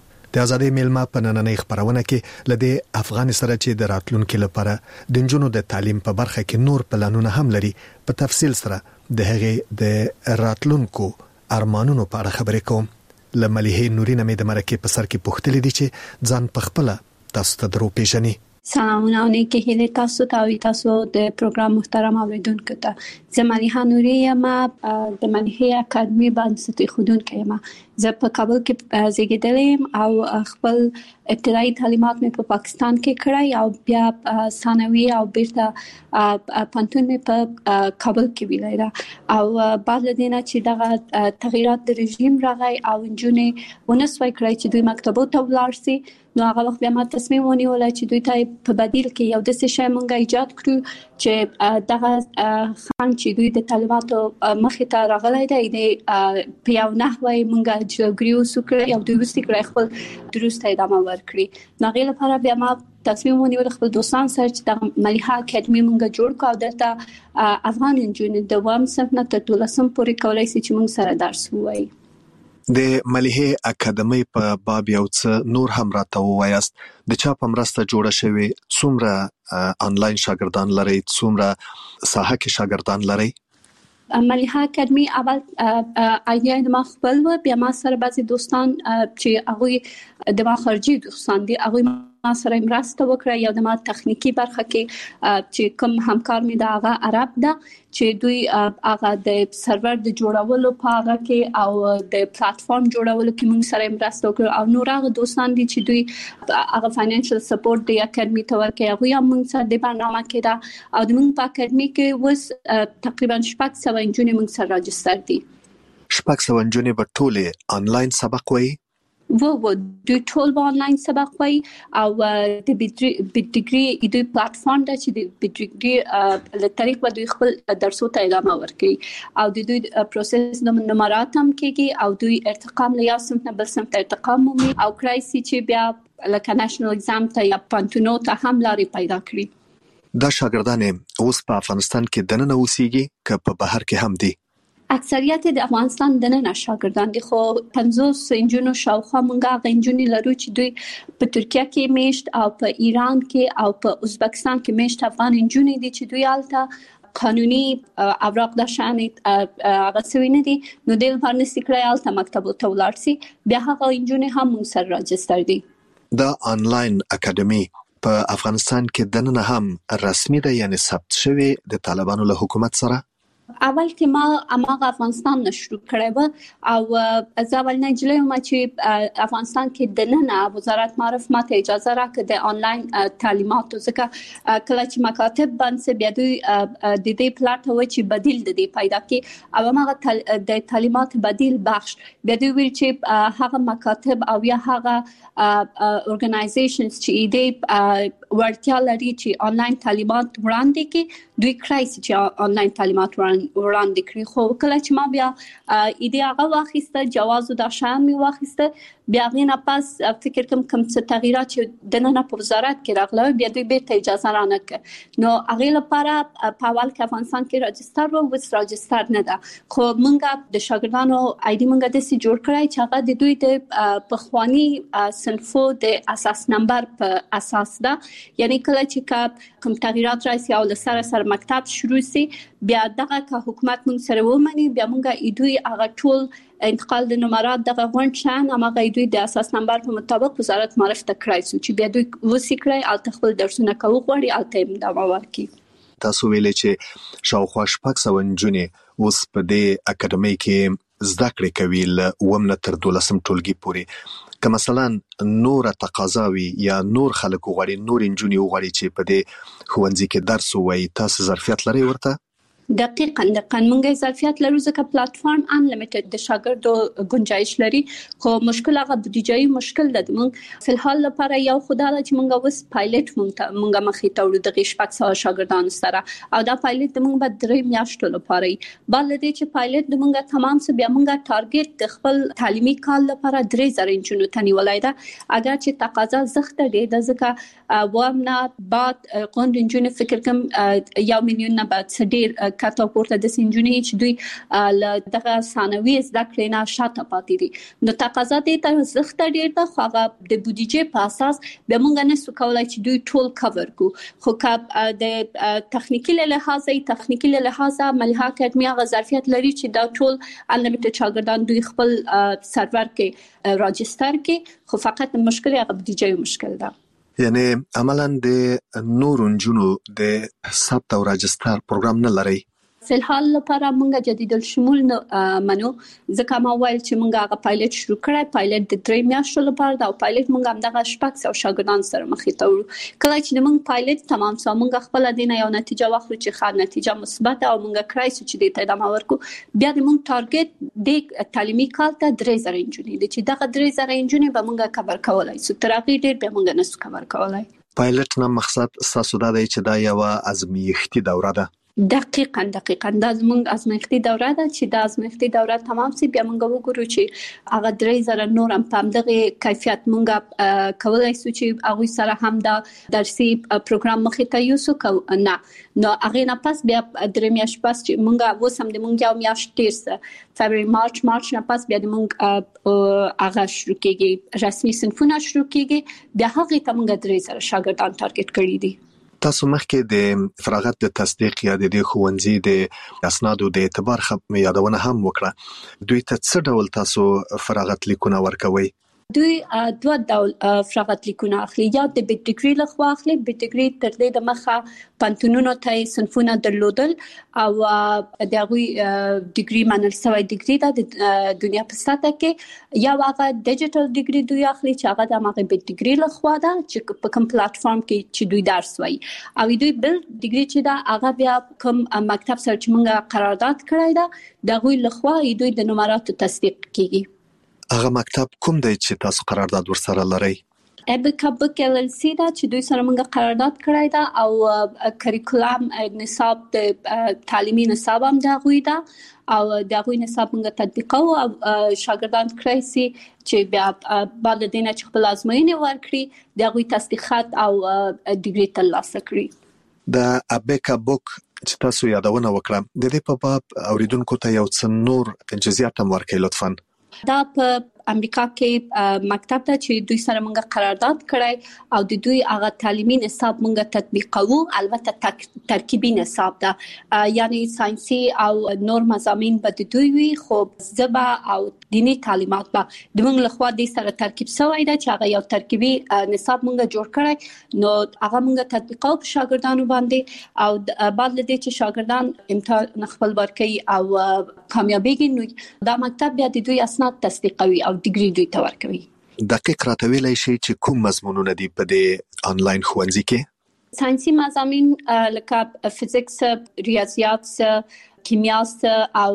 د ازادي ملما په نننۍ خبرونه کې لدې افغان سره چې د راتلونکو لپاره د نجونو د تعلیم په برخه کې نور پلانونه هم لري په تفصیل سره د هغه د راتلونکو ارمانونو په اړه خبرې کوم. له ملیحه نوري نه مې د مرکه په سر کې پوښتلې دي چې ځان په خپل تاسو ته درو پیژني. سلامونه او نیکی هیله تاسو ته او تاسو د پروګرام محترم اوریدونکو ته. زه ملیحه نوري یم د ملیحه اکیډمي باندې خودونکې یم. زه په کابل کې زیږیدلم او خپل ابتدایي تعلیمات مې په پاکستان کې کړای او بیا ثانوي او بیرته پانتون مې په کابل کې ویلای او بعد لدینا چې دغه تغیرات د رژیم راغی او انجونې ونسوي کړای چې دوی مکتبو ته ولاړ شي. نو هغه وخت بیا ما تصمیم ونیول چې دوی ته په بدیل کې یو د څه شی مونږه ایجاد کړو چې دغه خان چې دوی د طالباتو مخې ته راغلي دی د په یو نحوی مونږه جوړګریو سوکړه یو دوی وستې کړی خپل درسته ادامه ورکړي. نو هغه لپاره بیا ما تصمیم ونیول خپل دوستان سره چې د ملیحه اکیډمي مونږه جوړ کړو او دلته افغان انجونې د وام صنف نه تر دولسم پورې کولای شي چې مونږ سره درس ووایي. د ملیحه اکیډمي په باب یو څه نور هم راته وایاست. د چا په مرسته جوړه شوی څومره انلاین شاګردان لري څومره ساحه کې شاګردان لري؟ ملیحه اکیډمي اول ایډیا د ما خپل و بیا ما سره بعضی دوستان چې هغه د ما خارجي دوستان دي هغه ما سره مرسته وکړه. یو د ما تخنیکی برخه کې چې کوم همکار مې د هغه عرب ده چې دوی هغه د سرور د جوړولو په هغه کې او د پلیټفارم جوړولو کې موږ سره مرسته وکړه او نور هغه دوستان دي چې دوی هغه فاینانشل سپورټ د اکیډمي ته ورکوي هغه هم موږ سره د برنامه کې ده او د موږ په اکیډمي کې وس تقریبا شپږ سوه انجونې موږ سره راجستر دي. شپږ سوه انجونې به ټولې انلاین سبق وایي؟ و و دوی ټول به انلاین سبق وایي او د بیډګري دوی پلیټفارم ده چې د بیډګري له طریق به دوی خپل درسو ته ادامه ورکړي او د دوی پروسس د نمرات هم کېږي او دوی ارتقام له یو صنف نه بل صنف ته ارتقام مومي او کړای شي چې بیا لکه نېشنل اگزام ته یا پانتونو ته هم لارې پیدا کړي. دا شاګردان اوس په افغانستان کې دننه اوسېږي که په بهر کې هم دي؟ اکثریت د افغانستان دننه شاګردان دي خو پنځوس انجونو شاوخوا مونږه هغه انجونې لرو چې دوی په ترکیه کې میشت او په ایران کې او په ازبکستان کې میشت افغان انجونې دي چې دوی الته قانوني اوراق د شان هغه سوي نه دي نو د لپاره نسکړای الته مکتب ته ولاړ سي بیا هغه انجونې هم مونږ سره راجستر دي. دا انلاین اکیډمي په افغانستان کې دننه هم رسمي ده، یعنی ثبت شوی د طالبانو له حکومت سره؟ اول کې ما اماغه افغانستان نه شروع کړی و او زه اول نه جلې ما چې افغانستان کې د ننه وزارت معرف ماته اجازه راکړه د آنلاین تعلیماتو، ځکه کله چې مکاتب باندې بیا دوی د دې پلاټ و چې بدیل د دې پیدا کړي او هغه د تعلیمات بدیل بخش بیا دوی ویل چې هغه مکاتب او یا هغه اورګنایزیشنز چې دې ورتیا لري چې آنلاین تعلیمات وړاندې کړي دوی کرایسي چې آنلاین تعلیمات وړاندې کړي. خو کله چې ما بیا ایده هغه واخیسته جواز د شان می واخیسته بیا غینه پس فکر کوم کوم څه تغیرات چې د نن په وزارت کې راغله بیا دوی به ته اجازه رانه کړ نو هغه لپاره په اول کې افغانستان کې راجستر وو وس راجستر نه ده. خو مونږه د شاګردانو آیډي مونږه د سي جوړ کړای چې هغه د دوی د پخوانی صنفو د اساس نمبر په اساس ده، یعنی کله چې کوم تغیرات راشي او لسره سره مکتب شروع سي بیا دغه که حکومت مونږ سره ومني بیا مونږه ایدوی هغه ټول انتقال د نمرات دغه غونډ شان هغه ایدوی د اساس نمبر په مطابق وزارت معرف ته کړای سو چې بیا دوی وسی کړای او تخپل درسونه کوي غوړي او تیم دا ورکی. تاسو ویلې چې شاوخوا شپږ سوه نجونې اوس په دې اکیډمي کې زده کړې کوي له اووم تر دولسم ټولګي پورې، که مثلا نور تقاضاوي یا نور خلک وغواړي نور نجونې وغواړي چې په دې ښوونځي کې درس ووایي، تاسو ظرفیت لرئ ورته؟ دقیقاً دقیقاً مونږه ظرفیت لرو ځکه پلیټ فارم ان لیمیټډ د شاګردو گنجائش لري، خو مشکل هغه بودیجایي مشکل ده. مونږ په الحال لپاره یو خدای چې مونږه وس پایلټ مونږ مونږه مخې ته وړو د شپږ سوه شاګردانو سره او دا پایلټ مونږ به درې میاشتو لپاره بل دې چې پایلټ د مونږه تمام سه بیا مونږه ټارګټ د خپل تعلیمي کال لپاره درې زره انجونو تنیولای ده، اگر چې تقاضا زخته ده د ځکه وامنا بعد قوند انجونو فکر کوم یو میلیون نه بعد سډیر کاته پورته د سنجونی چې دوی ل دغه ثانوي زده کړې نه شاته پاتې دي نو تقاضا دې تر زخته ډیر ده، خو هغه د بودیجې په اساس به مونږ نه سو کولای چې دوی ټول کور کو. خو کله د تخنیکی له لحاظه تخنیکی له لحاظه ملها اکیډمي هغه ظرفیت لري چې دا ټول انلیمیټډ شاګردان دوی خپل سرور کې راجستر کې، خو فقط مشکل هغه بودیجې مشکل ده. یعنی عملاً د نور نجونو د ثبت او راجستر پروګرام نه لري؟ په الحال لپاره مونږه جدید الشمول منو ځکه ما ویل چې مونږه هغه پایلټ شروع کړای پایلټ د درې میاشتو لپاره دا پایلټ مونږه هم دغه شپږ سوه شاګردان سره مخې ته وړو. کله چې مونږ پایلټ تمام سو مونږه خپل دینه یو نتیجه واخلو چې ښه نتیجه مثبت او مونږه کړای سو چې د ادامه ورکو بیا د مونږ ټارګټ د تعلیمي کال ته درې زره انجونې دي چې دغه درې زره انجونې به مونږه کور کولای سو تر هغه ډیر به مونږ نه سو کور کولای. پایلټ نه مقصد تاسو دا دی چې دا یو ازمایښتي دوره ده؟ دقیقاً دقیقاً دا زموږ ازمایښتي دوره ده چې دا ازمایښتي دوره تمام سي بیا موږ وګورو چې هغه درې زره نور هم په دغه کیفیت موږ کولای شو چې هغه سره هم دا درسي پروګرام مخې ته یوسو کو نه نو هغه نه پس بیا درې میاشتې پس چې موږ وسم د موږ یو میاشت تیر فبراير مارچ مارچ نه پس بیا د موږ هغه شروع کیږي رسمي صنفونه شروع کیږي بیا هغه ته موږ درې زره شاګردان ټارګټ کړی دي. تاسو مخکې د فراغت د تصدیق یا د ښوونځي د اسنادو د اعتبار خپ یادونه هم وکړه، دوی ته څه ډول تاسو فراغت لیکونه ورکوي؟ دوی دوه ډول فراغت لیکونه اخلي، یا د بیت ډیګري لخوا اخلي. بیت ډیګري تر دې د مخه پانتونونو ته صنفونه درلودل او د هغوی ډیګري منل سوی ډیګري ده د دنیا په سطح کې، یا هغه ډیجیټل ډیګري دوی اخلي چې هغه د هغه بیت ډیګري لخوا ده چې په کوم پلیټ فارم کې چې دوی درس وایي او دوی بل ډیګري چې دا هغه بیا کوم مکتب سره چې موږ قرارداد کړی ده د هغوی لخوا دوی د نمراتو تصدیق کیږي. هغه مکتب کوم دی چې تاسو قرارداد ورسره لرئ؟ ابکا بک ال ال سی دا چې دوی سره موږ قرارداد کړی دا او کریکولم نصاب د تعلیمي نصاب هم دا غوي دا او دا غوي نصاب موږ تطبیقو او شاګردان کړی سي چې بیا بعد دینه چې خپل ازموینې ورکړي دا غوي تصدیقات او ډیګري ترلاسه کړي. د ابکا بک چې تاسو یادونه وکړه د دې په باب اوریدونکو ته یو څه نور جزئیات هم ورکړئ لطفاً. دا په امریکا کې مکتب ته چې دوی سره موږ قرارداد کړی او د دوی هغه تعلیمي نصاب موږ تطبیقوو. البته ترکیبي نصاب ده، یعنی ساينسي او نور مضامین به د دوی وي، خو زبا او دینی تعلیمات به د موږ لخوا د سره ترکیب شوی ده چې هغه یو ترکیبي نصاب موږ جوړ کړی، نو هغه موږ تطبیقوو په شاګردانو باندې او بعد له دې چې شاګردان امتحان خپل ورکړي او کامیابیږي، نو دا مکتب بیا د دوی اسناد تصدیقوي او ډیګري دوی ته ورکوي. دقیق راته ویلای شي چې کوم مضمونونه دي په دې انلاین ښوونځي کې؟ ساينسي مضامین لکه فزیکس، ریاضیات، کیمیا او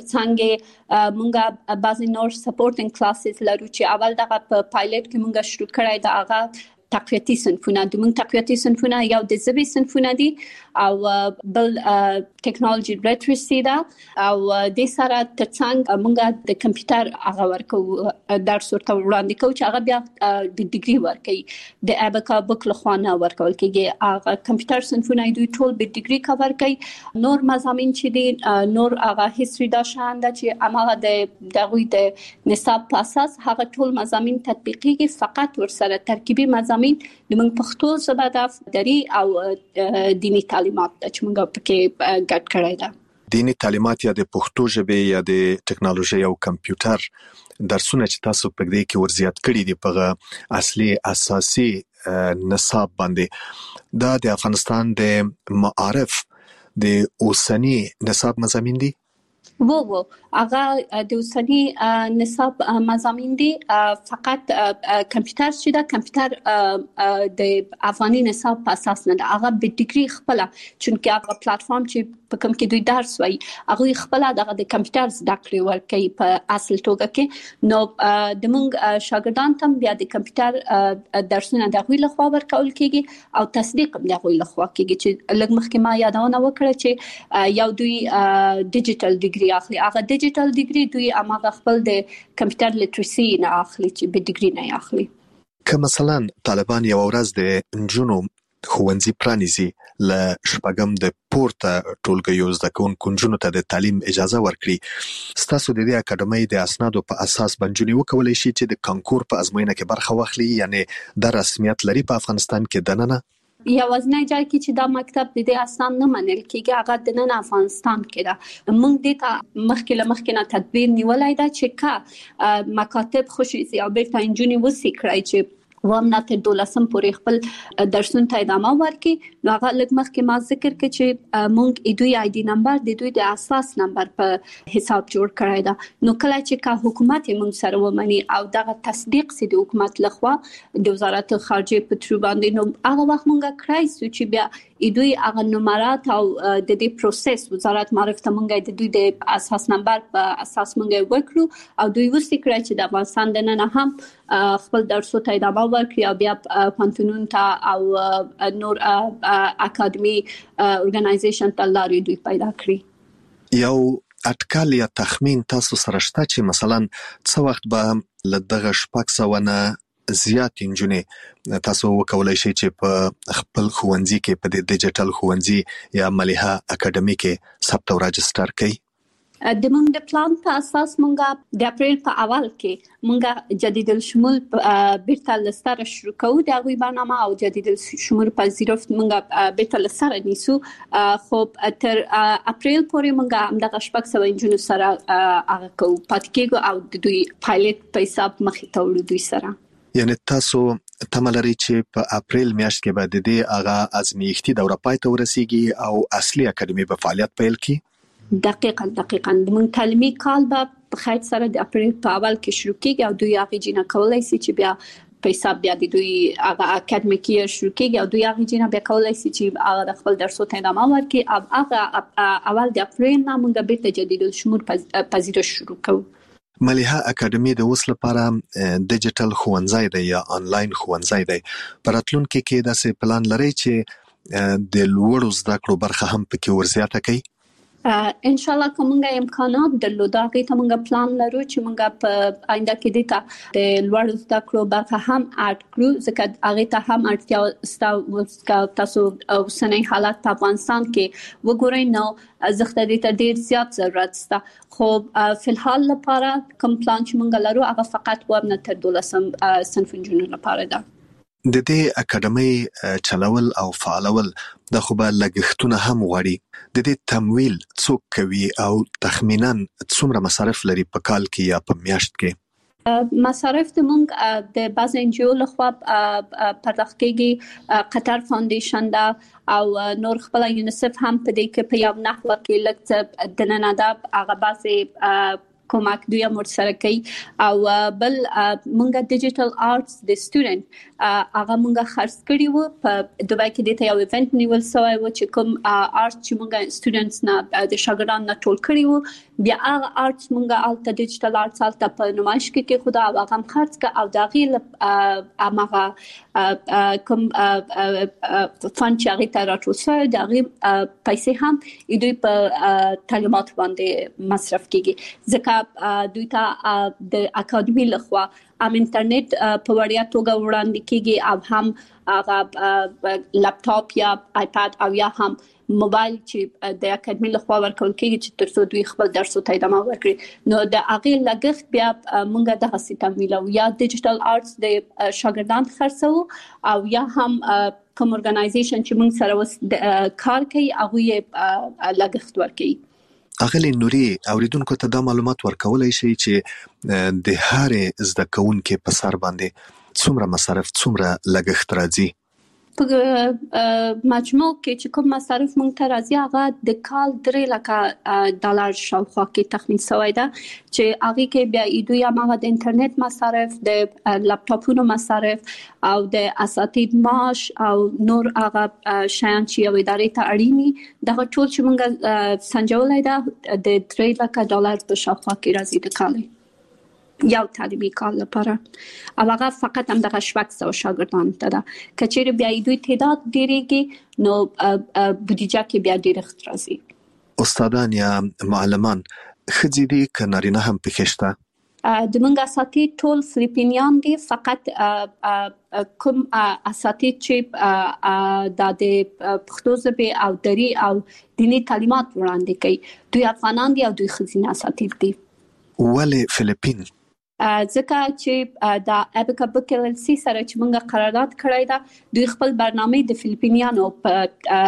ترڅنګ مونږه بعضی نور سپورټینګ کلاسز لرو چې اول دغه په پایلټ کې مونږه شروع کړای دا هغه تقویتي صنفونه د مونږ تقویتي صنفونه یو د ژبې صنفونه دي او بل ټیکنالوژي لټریسي ده او د سره ترڅنګ مونږه د کمپیوټر هغه ورکو درس ورته وړاندې کوو چې هغه بیا د ډیګري ورکوي د ابکا بوک لخوانه ورکول کېږي. هغه کمپیوټر صنفونه دوی ټول به ډیګري کور کوي. نور مضامین چې دي نور هغه هیستوري دا شان ده چې هغه د دغوی د نصاب په اساس هغه ټول مضامین تطبیقي، فقط ورسره ترکیبي مضامین د موږ پښتو ژبه د دري او دینی تعلیمات چې موږ پکې ګډ کړی ده. دینی تعلیمات یا د پښتو ژبې یا د ټیکنالوژي او کمپیوټر درسونه چې تاسو په دې کې ورزیات کړی دي په اصلي اساسي نصاب باندې، دا د افغانستان د معارف د اوسنی نصاب مضامین دي؟ وو وو هغه د اوسنی نصاب مضامین دي، فقط کمپیوټر چې دا کمپیوټر د افغاني نصاب په اساس نه ده، هغه به ډیګري خپل چونکه هغه پلیټ فارم چې په کوم کې دوی درس وایي هغه خپل دغه د کمپیوټر زده کړې ورکوي په اصل توګه کې. نو د موږ شاګردان ته بیا د کمپیوټر درسونه د غوي لخوا ورکول کېږي او تصدیق هم د غوي لخوا کېږي چې لږ مخکې ما یادونه وکړه چې یو دوی ډیجیټل ډیګري اخلي، هغه ډیجیټل ډیګري دوی هغه خپل د کمپیوټر لټریسي نه اخلي چې به ډیګري نه اخلي. که مثلا طالبان یو ورځ د انجونو ښوونځي پرانیزي ل شپږم د پورته ټولګیو زده کوونکو نجونو ته د تعلیم اجازه ورکړي، ستاسو د دې اکاډمۍ د اسنادو په اساس بنجونی وکولای شي چې د کانکور په ازموینه کې برخه واخلي، یعنی د رسمیت لري په افغانستان کې دننه؟ یوازنی ځای کې چې دا مکتب د دې اسناد نه منل کېږي هغه د نن افغانستان کې ده. موږ د ته مخکې له مخکې نه تدبیر نیولای دا چې کا مکاتب خوشي او بیرته انجونی وسی کړای چې وام نه تر دولسم پورې خپل درسونه ته ادامه ورکړي. نو هغه لږ مخکې ما ذکر کړ چې موږ دوی آی ډي نمبر د دوی د اساس نمبر په حساب جوړ کړی دا. نو کله چې کا حکومت موږ سره ومني او دغه تصدیق سي د حکومت لخوا د وزارت خارجه په تر باندې، نو هغه وخت موږ کړای سو چې بیا دوی هغه نمرات او د دې پروسس وزارت معرفت موږ د دوی د اساس نمبر په اساس موږ وکړو او دوی وسې کړی چې د افغانستان د نن هم خپل درسو ته ادامه ورکړي او بیا پانتونون ته او نور اکاډمي اورګنایزیشن ته لاري دوی پیدا کړی. یو اټکل یا تخمین تاسو سره شته چې مثلا څو وخت به لدغه شپږ سوه نه زیات انجونې تاسو وکولای شئ چې په خپل ښوونځي کې په ډیجیټل ښوونځي یا مليحه اکاډمي کې ثبت او راجستر کړئ؟ د موږ د پلان په اساس موږ د اپریل په اول کې موږ جدید الشمول بیرته لستر شروع کوو د غوي برنامه او جدید الشمول پذیرفت موږ بیرته لستر نیسو، خو تر اپریل پورې موږ هم د شپږ سوه انجونو سره هغه کوو پاتې کېږو او د دوی پایلټ په حساب مخې ته وړو دوی سره. یعنی تاسو تمه لرئ چې په اپریل میاشت کې به د دې هغه ازمیښتي دوره پای ته ورسیږي او اصلي اکاډمي به فعالیت پیل کړي؟ دقیقاً دقیقاً د موږ تعلیمي کال به په خیر سره د اپریل په اول کې شروع کېږي او دوی هغه جنا کولای شي چې بیا په حساب بیا د دوی هغه اکاډمیک یې شروع کېږي او دوی هغه جنا بیا کولای شي چې هغه د خپل درسو ته ادامه ورکړي او هغه اول د اپریل نه موږ بیرته جدید الشمول پذیرش شروع کوو. مليحه اکاډمي د اوس لپاره ډیجیټل ښوونځی دی یا آنلاین ښوونځی دی، په راتلونکي کې داسې پلان لرئ چې د لوړو زده کړو برخه هم پکې ورزیاته کړئ؟ ان شاء الله کومه امکانات درلوده هغه ته موږ پلان لرو چې موږ په آینده کې دیتا د لوړ زده کړو برخه هم اډ کړو ځکه هغه ته هم اړتیا ستاسو تاسو اوسنۍ حالات په افغانستان کې وګورئ نو زخته دې ته ډیر زیات ضرورت شته خو په الحال لپاره کوم پلان چې موږ لرو هغه فقط و نه تر دولسم صنف جنونو لپاره ده. د دې اکیډمي چلول او فعالول د خو به لګښتونه هم غواړي. د دې تمویل څوک کوي او تخمینا څومره مصارف لري په کال کې یا په میاشت کې؟ مصارف د مونږ د باز ان جی او لخوا پرداخت کیږي. قطر فاونډیشن دا او نور خپل یونیسف هم په دې کې په یو نحوه کې لکه د نن ادب هغه باسي کومک دوی امر سره کوي او بل مونږه ډیجیټل آرټس د سټوډنټ هغه مونږه خرڅ کړی وو په دوبای کې د یو ایونت نیول سوی و چې کوم آرټ چې مونږه سټوډنټس نه د شاګردانو نه ټول کړی وو بیا هغه آرټ مونږه الته ډیجیټل آرټس الته په نمایش کې کې خدا هغه هم خرڅ ک او داغه امغه کوم فند چې هغه ته راټول شوی دغه پیسې هم دوی په تعلیمات باندې مصرف کیږي ځکه دوی ته د اکیډمي لخوا ام انټرنیټ په وړیا توګه وړاندې کیږي او هم هغه لپټاپ یا آیپاد او یا هم موبایل چې د اکیډمي لخوا ورکول کیږي چې ترڅو دوی خپل درس او ادامه ورکړي نو د هغه لګښت بیا مونږه د هڅې تمویل یا ډیجیټل آرټس د شاګردان خرڅو او یا هم کوم ارګنایزیشن چې مونږ سره کار کوي هغه لګښت ورکړي. اغلی نوري اوریدونکو ته د معلومات ورکولای شي چې د هر زده کوونکو په سر باندې څومره مصارف څومره لګښت راځي؟ په مجموع کې چې کوم مصارف مونږ ته راځي هغه د کال درې لکه ډالر شاوخوا کې تخمین شوی ده چې هغه کې بیا دوی هغه د انټرنیټ مصارف د لپټاپونو مصارف او د اساتید معاش او نور هغه شیان چې یو ادارې ته اړینی دغه ټول چې مونږ سنجولای ده د درې لکه ډالر په شاوخوا کې راځي د کال یو تعلیمي کال لپاره او هغه فقط هم دغه شپږ سوه شاګردان ته ده کچېرې بیا دوی تعداد ډیریږي نو بودیجه کې بیا ډیرښت راځي. استادان یا معلمان ښځې دي که نارینه هم پکې شته؟ د موږ اساتید ټول فلیپینیان دي فقط کوم اساتید چې د پښتو ژبې او دري او دینی تعلیمات وړاندې کوي دوی افغانان دي او دوی ښځینه اساتید دي. ولې فلیپین؟ ځکه چې د ابیکا بک ال سی سره چې موږ قرارداد کړی دا دوی خپل برنامه د فلیپینیانو په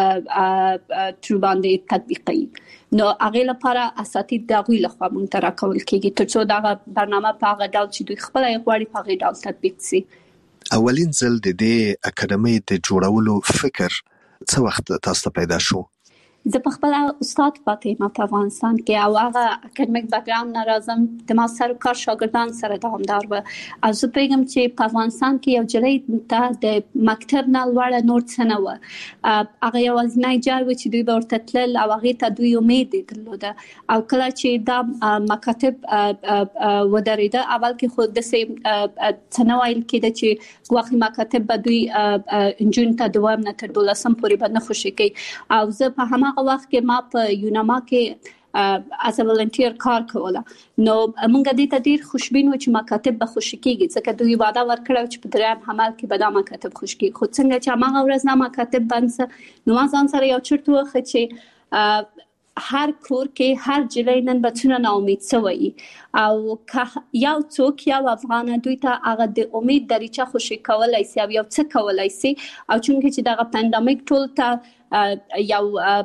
تر باندې تطبیقي نو هغه لپاره اساتید دغه لخوا موږ ته راکول کیږي ترڅو دا برنامه په هغه ډول چې دوی خپل غواړي په هغه ډول تطبیق شي. اولین ځل د دې اکیډمي د جوړولو فکر څه وخت تاسو ته پیدا شو؟ زه په خپل استاد پاتې ما په افغانستان کې او هغه اکیډمیک بیک ګراوند نه راځم د ما سره کار شاګردان سره دوامدار و او زه پیغام چې په افغانستان کې یو جلې ته د مکتب نه لوړ نور څه نه و هغه یوازینی جار و چې دوی به ورته تلل او هغه ته دوی امید درلوده او کله چې دا مکاتب ودرېده اول کې خود د سیم تنویل کېده چې غوښي مکاتب به دوی انجن ته دوام نه تر دولسم پورې به نه خوشي کوي او زه په هم هغه وخت کې ما په یوناما کې از ولنټیر کار کوله نو موږ د دې ډیر خوشبین و چې مکاتب به خوشی کیږي ځکه دوی وعده ورکړه چې په دریم حمل کې به دا مکاتب خوشی کیږي خو څنګه چې هغه ورځ نه مکاتب بنځ نو ځان سره یو چرته وخت چې هر کور کې هر جلې نن بچنه نا امید سوي او یو څوک یو افغان دوی ته هغه د امید دریچه خوشی کولای سي او یو څه کولای سي او چونکه چې دغه پاندیمیک ټول ته یو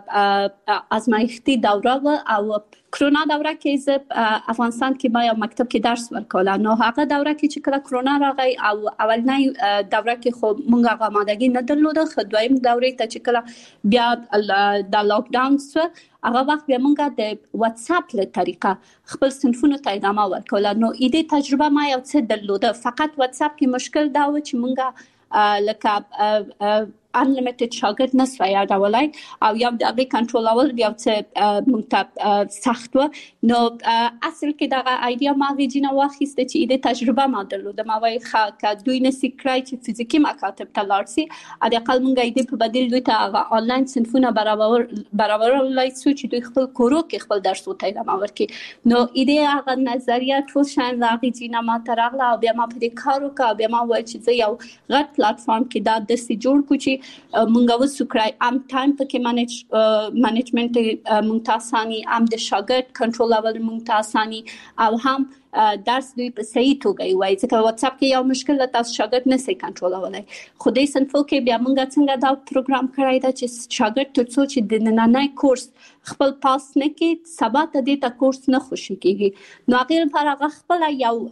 ازمایښتي دوره و او کرونا دوره کې زه افغانستان کې ما یو مکتب کې درس ورکوله نو هغه دوره کې چې کله کرونا راغی او اولنۍ دوره کې خو موږ هغه مادګي نه درلوده خو دویم دوره ته چې کله بیا د لاک ډاون سو هغه وخت بیا موږ د واتس اپ له طریقه خپل صنفونو ته ادامه ورکوله نو اې تجربه ما یو څه درلوده فقط واتس اپ کې مشکل دا و چې موږ لکه انلیمیټډ شاګرد نسوي یادولای او یو د هغه کنټرولول یو څه موږ ته سخت و. نو اصل کې دا ایډیا ما غوښنه واخیسته چې د تجربه ما درلوده. ما وایي ښه که دوی نسي کړای چې فزیکي مکاتب ته لاړ شي، د اقل موږ د په بدیل دوی ته هغه آنلاین صنفونه برابر برابرولای شو چې دوی خپل کورو کې خپل درس وته ادامه ورکړي. نو ایده هغه نظریه ټول شان لا غوښنه ما ترغله او بیا ما په دې کار وکړ. بیا ما وایي چې زه یو غټ پلیټفارم کې دا د سي جوړ کو چې مونږ وسو کړای ام ټایم پکې مانج مانجمنت مونږ ته اساني، ام د شاګرد کنټرولول مونږ ته اساني او هم درس دوی په صحیح توګه وایي. ځکه واتس اپ کې یو مشکل تاسو شاګرد نه سي کنټرولولای. خو دې صنفو کې بیا مونږ څنګه دا پروګرام کړی دا چې شاګرد ترڅو چې د نننۍ کورس خپل پاس نه کې سبا ته دې تا کورس نه خوشي کیږي. نو هغه لپاره هغه خپل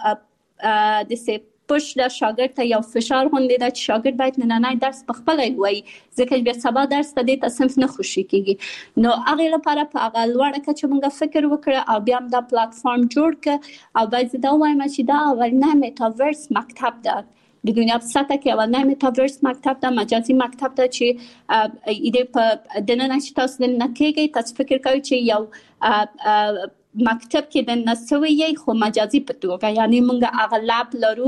یو د سي پښ د شاګرد ته یو فشار غونډې دا چې شاګرد باید نننۍ درس په خپل وایي، ځکه بیا سبا درس ته د تصنف نه خوشي کیږي. نو هغه لپاره په هغه لوړه کچه موږ فکر وکړ او بیا هم دا پلیټفارم جوړ ک او باید دا وایم چې دا اولنۍ میټاورس مکتب ده د دنیا په سطح کې، اولنۍ میټاورس مکتب ده، مجازي مکتب ده چې ایده په دننه چې تاسو د نکېږي تاسو فکر کوئ چې یو مکتب کې د نسوي خو مجازي په توګه، یعنی مونږ هغه لاب لرو،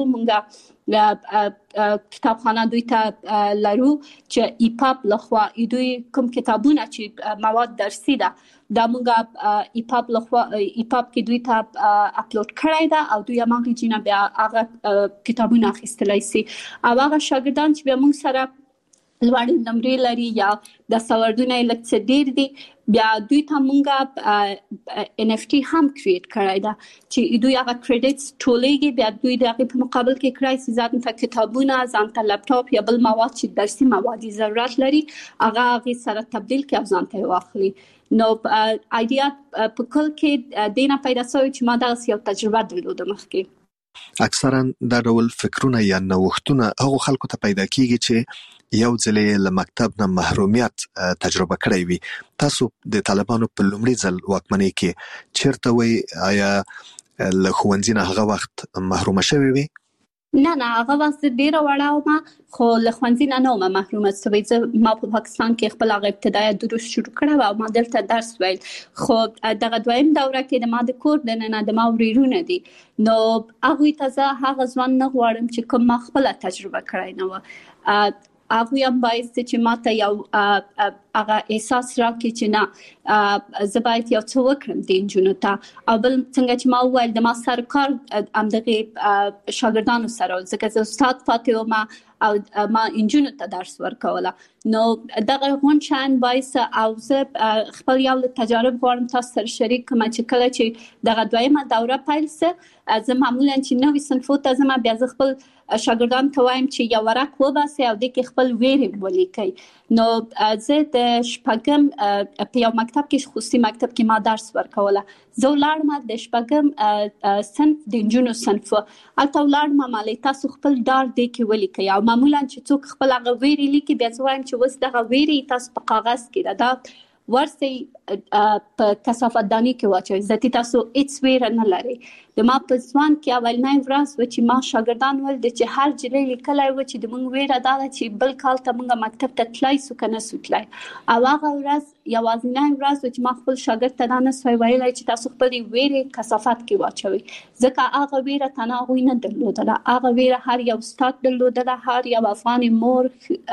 مونږ کتابخانه دوی ته لرو چې ایپاپ لخوا دوی کوم کتابونه چې مواد درسي ده دا مونږ ایپاپ لخوا ایپاپ کې دوی ته اپلوډ کړی ده او دوی هغه جنا بیا هغه کتابونه اخیستلای شي. او هغه شاګردان چې بیا مونږ سره لوړ نمرې لري یا د سوردونه لکه ډیر دي بیا دوی ته مونږه ان اف ټي هم کریټ کړی دا چې دوی هغه کریډټس ټولېږي، بیا دوی د هغه په مقابل کې کړای شي ځان ته کتابونه، ځان ته لپټاپ یا بل مواد چې درسي مواد ضرورت لري هغه هغه سره تبدیل کړي او ځان ته واخلي. نو ایډیا په کل کې دینه پیدا شوی چې ما دا یو تجربه درلوده مخکې. اکثرا دا ډول فکرونه یا نوښتونه هغه خلکو ته پیدا کیږي چې یو ځلې له مکتب نه محرومیت تجربه کړی وي. تاسو د طالبانو په لومړي ځل واکمنۍ کې چیرته وي؟ آیا له ښوونځي نه هغه وخت محرومه شوی وي؟ نه نه هغه وخت ډیره وړه ومه خو له ښوونځي نه نه ومه محرومه شوې. زه ما په پاکستان کې خپل هغه ابتدایي دروس شروع کړه او ما دلته درس ویل، خو دغه دویم دوره کې د ما د کور دننه د ما ورېرونه دي. نو هغوی ته زه هغه ځوان نه غواړم چې کوم ما خپله تجربه کړی نه وه. هغه هم باید چې ماته یو هغه احساس راکړي چې نه زه باید یو څه وکړم د نجونو ته. او بل څنګه چې ما وویل د ما سره کار همدغې شاګردانو سره، ځکه زه استاد پاتې وم او ما نجونو ته درس ورکوله. نو دغه غونډ شیان باعث او زه خپل یو تجارب غواړم تاسو سره شریک کړم چې کله چې دغه دویمه دوره پیل سه زه معمولا چې نوې صنفو ته ځم بیا زه خپل شاګردان ته وایم چې یو ورق وباسئ او د کې خپل ویرې ولیکئ. نو زه د شپږم په یو مکتب کې خصوصي مکتب کې ما درس ورکوله. زه ولاړم د شپږم صنف د نجونو صنف هلته ولاړم مالې تاسو خپل ډار د کې ولیکئ او معمولا چې څوک خپل هغه ویرې لیکي بیا زه وایم چې اوس دغه ویرې تاسو په کاغذ کې دا ورسي په کثافت دانی کې واچوي، ځکه تاسو هیڅ ویره نه لري. د ما په ځوان کې اولنۍ ورځ و چې ما شاګردان ول د چې هر جلې لیکلای و چې د مونږ ویره دا چې بل کال ته مونږ مکتب ته تلای سو کنه سو تلای. او هغه ورځ یوازینۍ ورځ و چې ما خپل شاګرد ته دا نه سوي ویلای چې تاسو خپل ویره کثافت کې واچوي، ځکه هغه ویره تناغوي نه درلودله. هغه ویره هر یو استاد درلودله، هر یو افغان مور،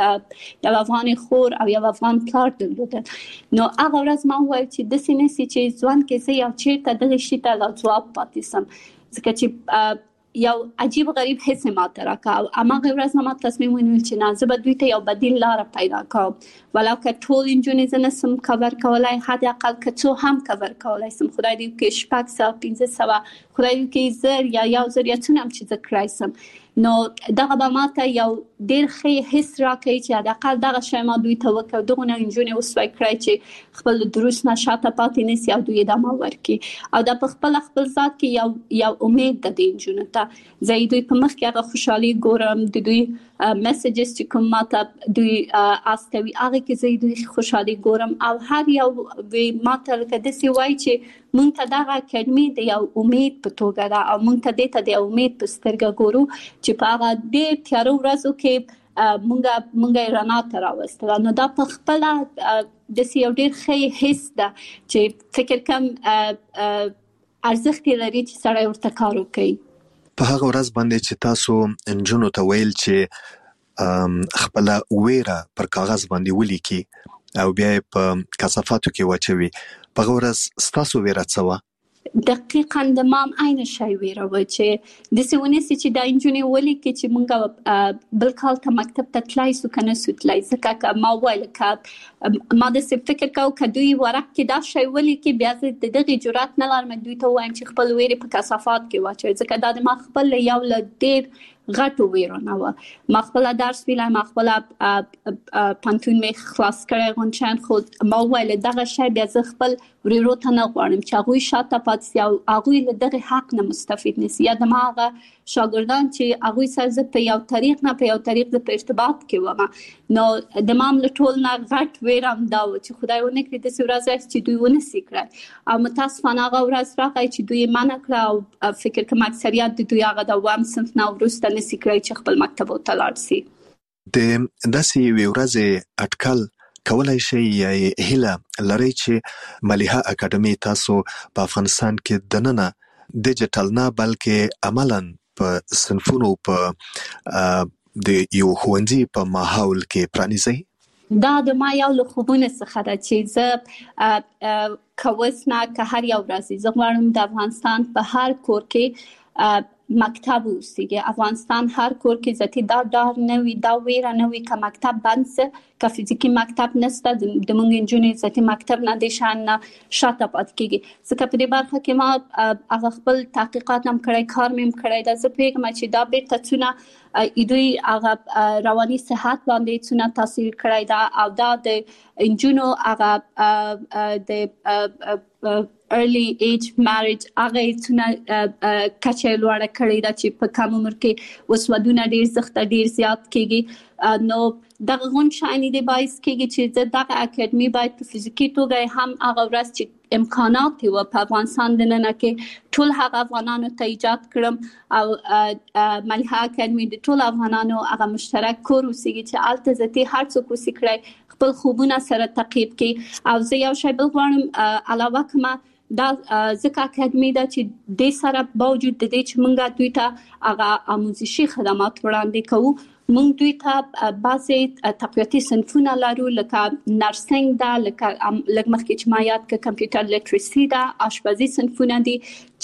یو افغان خور او یو افغان پلار درلودل. نو هغه ورځ ما وویل چې د سینې چې ځوان کې زه یو چیرته دغه شي ته لا ځواب پاتې سم، ځکه چې یو عجیب غریب حس ماته راکا. او هغه ورځ ما تصمیم ونیول چې نه زه به دوی ته یو بدیل لاره پیدا کوم، ولو که ټول نجونې زه نسم کور کولای، حد اقل که څو هم کور کولای سم. خدای دې وکړي شپږ سوه پنځه سوه، خدای دې وکړي زر یا یو زر یا څونه هم چې زه کړای سم. نو دغه به ماته یو ډېر ښه حس راکوي چې حد اقل دغه شی ما دوی ته وکړ. دغونه نجونې وسوی کړی چې خپل دروس نه شاته پاتې نه سي او دوی ادامه ورکړي. او دا په خپل خپل ذات کې یو یو امید ده د نجونو ته. زه دوی په مخ کې هغه خوشحالي ګورم، د دوی میسیجز چې کوم ماته دوی استوي هغه کې زه دوی خوشحالي ګورم. او هر یو ماته لکه داسې وایي چې مونږ ته دغه اکیډمي د یو امید په توګه ده او مونږ ته دې ته د امید په سترګه ګورو چې په هغه ډېر تیاره ورځو کې مونږه مونږه رڼا ته راوستل. نو دا په خپل د سیو ډیر ښه حس ده چې فکر کوم ارزښت لري چې سړی ورته کار وکړي. په هغه ورځ باندې چې تاسو انجونو ته ویل چې خپل ویره پر کاغذ باندې ولیکي او بیا په کثافاتو کې واچوي، په هغه ورځ ستاسو ویره څه وه؟ دقیقاً د مام عین شی ویره و چې داسې ونیسي چې دا نجونې ولیکي چې مونږ بل کال ته مکتب ته تلای سو که نه سو تلای. ځکه ما ویل که ما داسې فکر کوم که دوی ورق کې دا شی ولیکي بیا زه د دغې جرأت نه لرم دوی ته ووایم چې خپل ویرې په کثافات کې واچوي، ځکه دا د ما خپل یو له ډېر غټو ویرو نه وه. ما خپله درس ویلی، ما خپله پانتون مې خلاص کړی غونچیان، خو ما وویل دغه شی بیا زه خپل وریرو ته نه غواړم چې هغوی شاته پاتې سي او هغوی له دغې حق نه مستفید نه سي. یا د ما هغه شاګردان چې هغوی سره زه په یو طریق نه په یو طریق زه په ارتباط کې وم، نو د ما هم له ټول نه غټ ویره هم دا و چې خدای ونه کړي داسې ورځ راشي چې دوی ونه سي کړی. او متاسفانه هغه ورځ راغی چې دوی یې منع کړه او فکر کوم اکثریت د دوی هغه د اووم صنف نه وروسته نسي کړی چې خپل مکتبو ته لاړ سي. د داسې یوې ورځې اټکل کولای شي یا هیله لري چې ملیحه اکاډمي تاسو په افغانستان کې دننه ډیجیټل نه بلکې عملاً په صنفونو په د یو ښوونځي په ماحول کې پرانیزئ؟ دا د ما یو له خوبونو څخه ده چې زه که اوس نه که هر یو ورځ زه غواړم د افغانستان په هر کور کې مکتب اوسیږي. افغانستان هر کور کې ذاتي دا ډار نه وي، دا ویره نه وي که مکتب بند سي، که فزیکي مکتب نشته د مونږ نجونې ذاتي مکتب نه د شان نه شاته پاتې کېږي. ځکه په دې برخه کې ما هغه خپل تحقیقات هم کړی، کار مې هم کړی ده. زه پوهېږم چې دا بیرته څونه دوی هغه رواني صحت باندې څونه تاثیر کړی ده او دا د نجونو هغه د early age marriage هغه څونه کچه لوړه کړې ده چې په کم عمر کې وسودونه ډیر سخت ډیر زیات کېږي. نو دغه غون شایني دی باعث کېږي چې زه دغه اکیډمي باید په فزیکي توګه هم هغه ورځ چې امکانات و په افغانستان دننه کې ټول هغه افغانانو ته ایجاد کړم او ملیحه اکیډمي د ټول افغانانو هغه مشترک کور اوسیږي چې هلته ذاتي هر څوک اوسي کړی خپل خوبونه سره تعقیب کړي. او زه یو شی بل غواړم علاوه کومه دا ځکه اکیډمي ده چې د سره باوجود د دې چې مونږ دوی ته هغه آموزشي خدمات وړاندې کوو، مونږ دوی ته بعضې تقویتي صنفونه لرو لکه نرسنګ ده، لکه لږ مخکې چې ما یاد کړه کمپیوټر لیټریسي ده، آشپزي صنفونه دي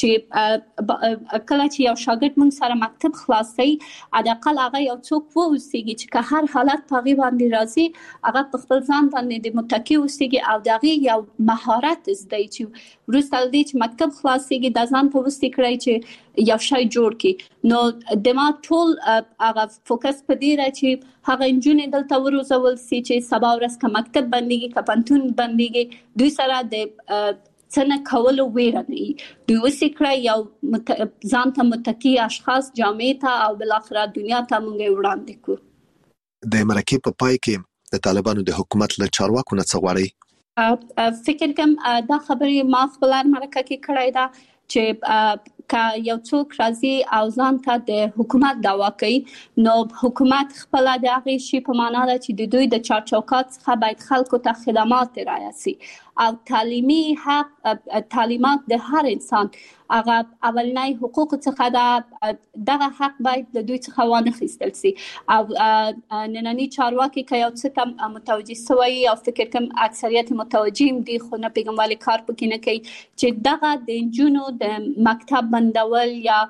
چې کله چې یو شاګرد مونږ سره مکتب خلاصوي حداقل هغه یو څوک واوسیږي چې که هر حالت په هغې باندې راځي هغه په خپل ځان باندې د متکي اوسیږي او د هغې یو مهارت زده چې وروسته له دې چې مکتب خلاصیږي د ځان په وستې کړی چې یو شی جوړ کړي. نو د ما ټول هغه فوکس په دې ده چې هغه نجونې دلته وروزول سي چې سبا ورځ که مکتب بندېږي که پوهنتون بندېږي دوی سره د څه نه کولو ویره نه وي، دوی وسې کړی یو مت... ځان ته متکي اشخاص جامعې ته او بالاخره دنیا ته مونږ یې وړاندې کړو. د مرکې په پای کې د طالبانو د حکومت له چارواکو نه څه غواړئ؟ فکر کوم دا خبرې ما خپل مرکه کې کړی ده چې که یو څوک راځي او ځان ته د حکومت دعوا کوي نو حکومت خپل د هغې شي په معنا ده چې د دوی د چارچوکات څخه باید خلکو ته خدمات رعایت سي او تعلیمي حق تعلیمات د هر انسان هغه اولنی حقوق څخه ده، دغه حق باید د دوی څخه وانخیستل سي. او نننی چارواکي که یو څه ته متوجه سوی او فکر کوم اکثریت متوجه دي خو نه پوهېږم ولې کار پکې نه کوي چې دغه د نجونو د مکتب بندول یا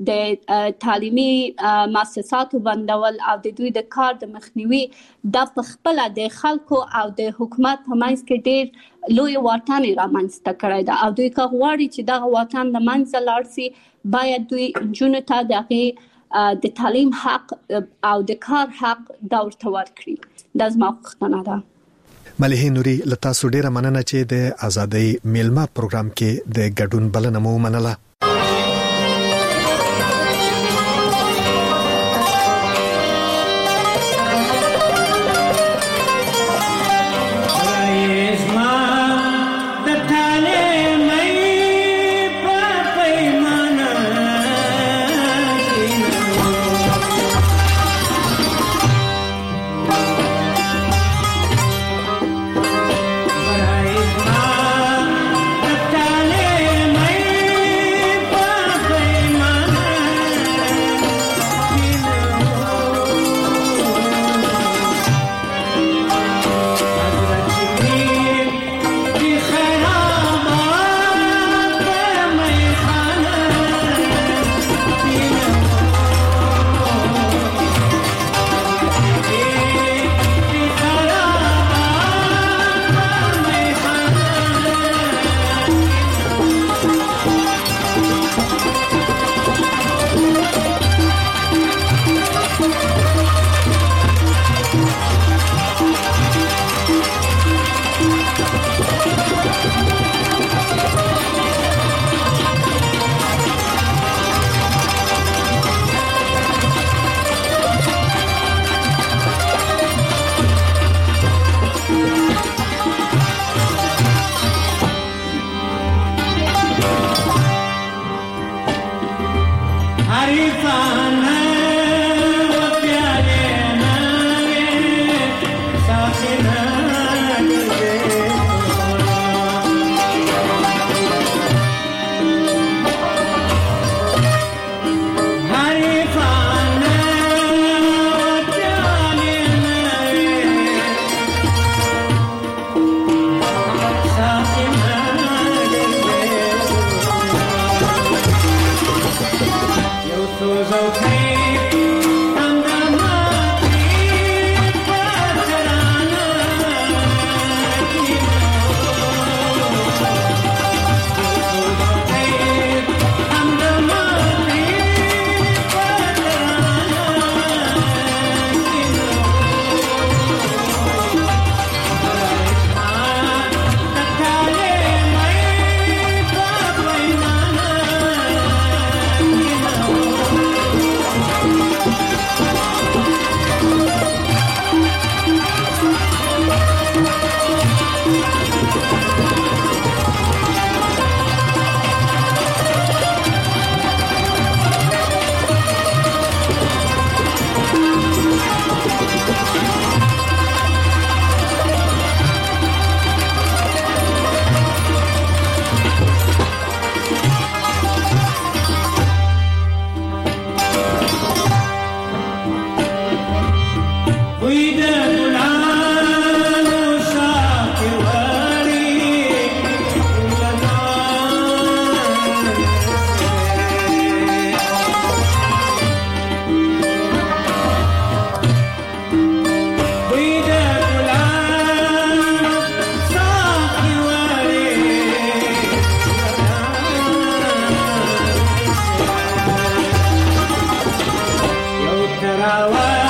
د تعلیمي مؤسساتو بندول او د دوی د کار د مخنیوي د پخپله د خلکو او د حکومت په منځ کې ډېر لوی واټن رامنځته کړی ده او دوی که غواړي چې دغه واټن له منځه لاړ سي باید دوی نجونو ته د هغې د تعلیم حق او د کار حق دا ورته ورکړي. دا زما غوښتنه ده. ملیحه نوري له تاسو ډېره مننه چې د ازادۍ میلمه پروګرام کې د ګډون بلنه مو ومنله. Our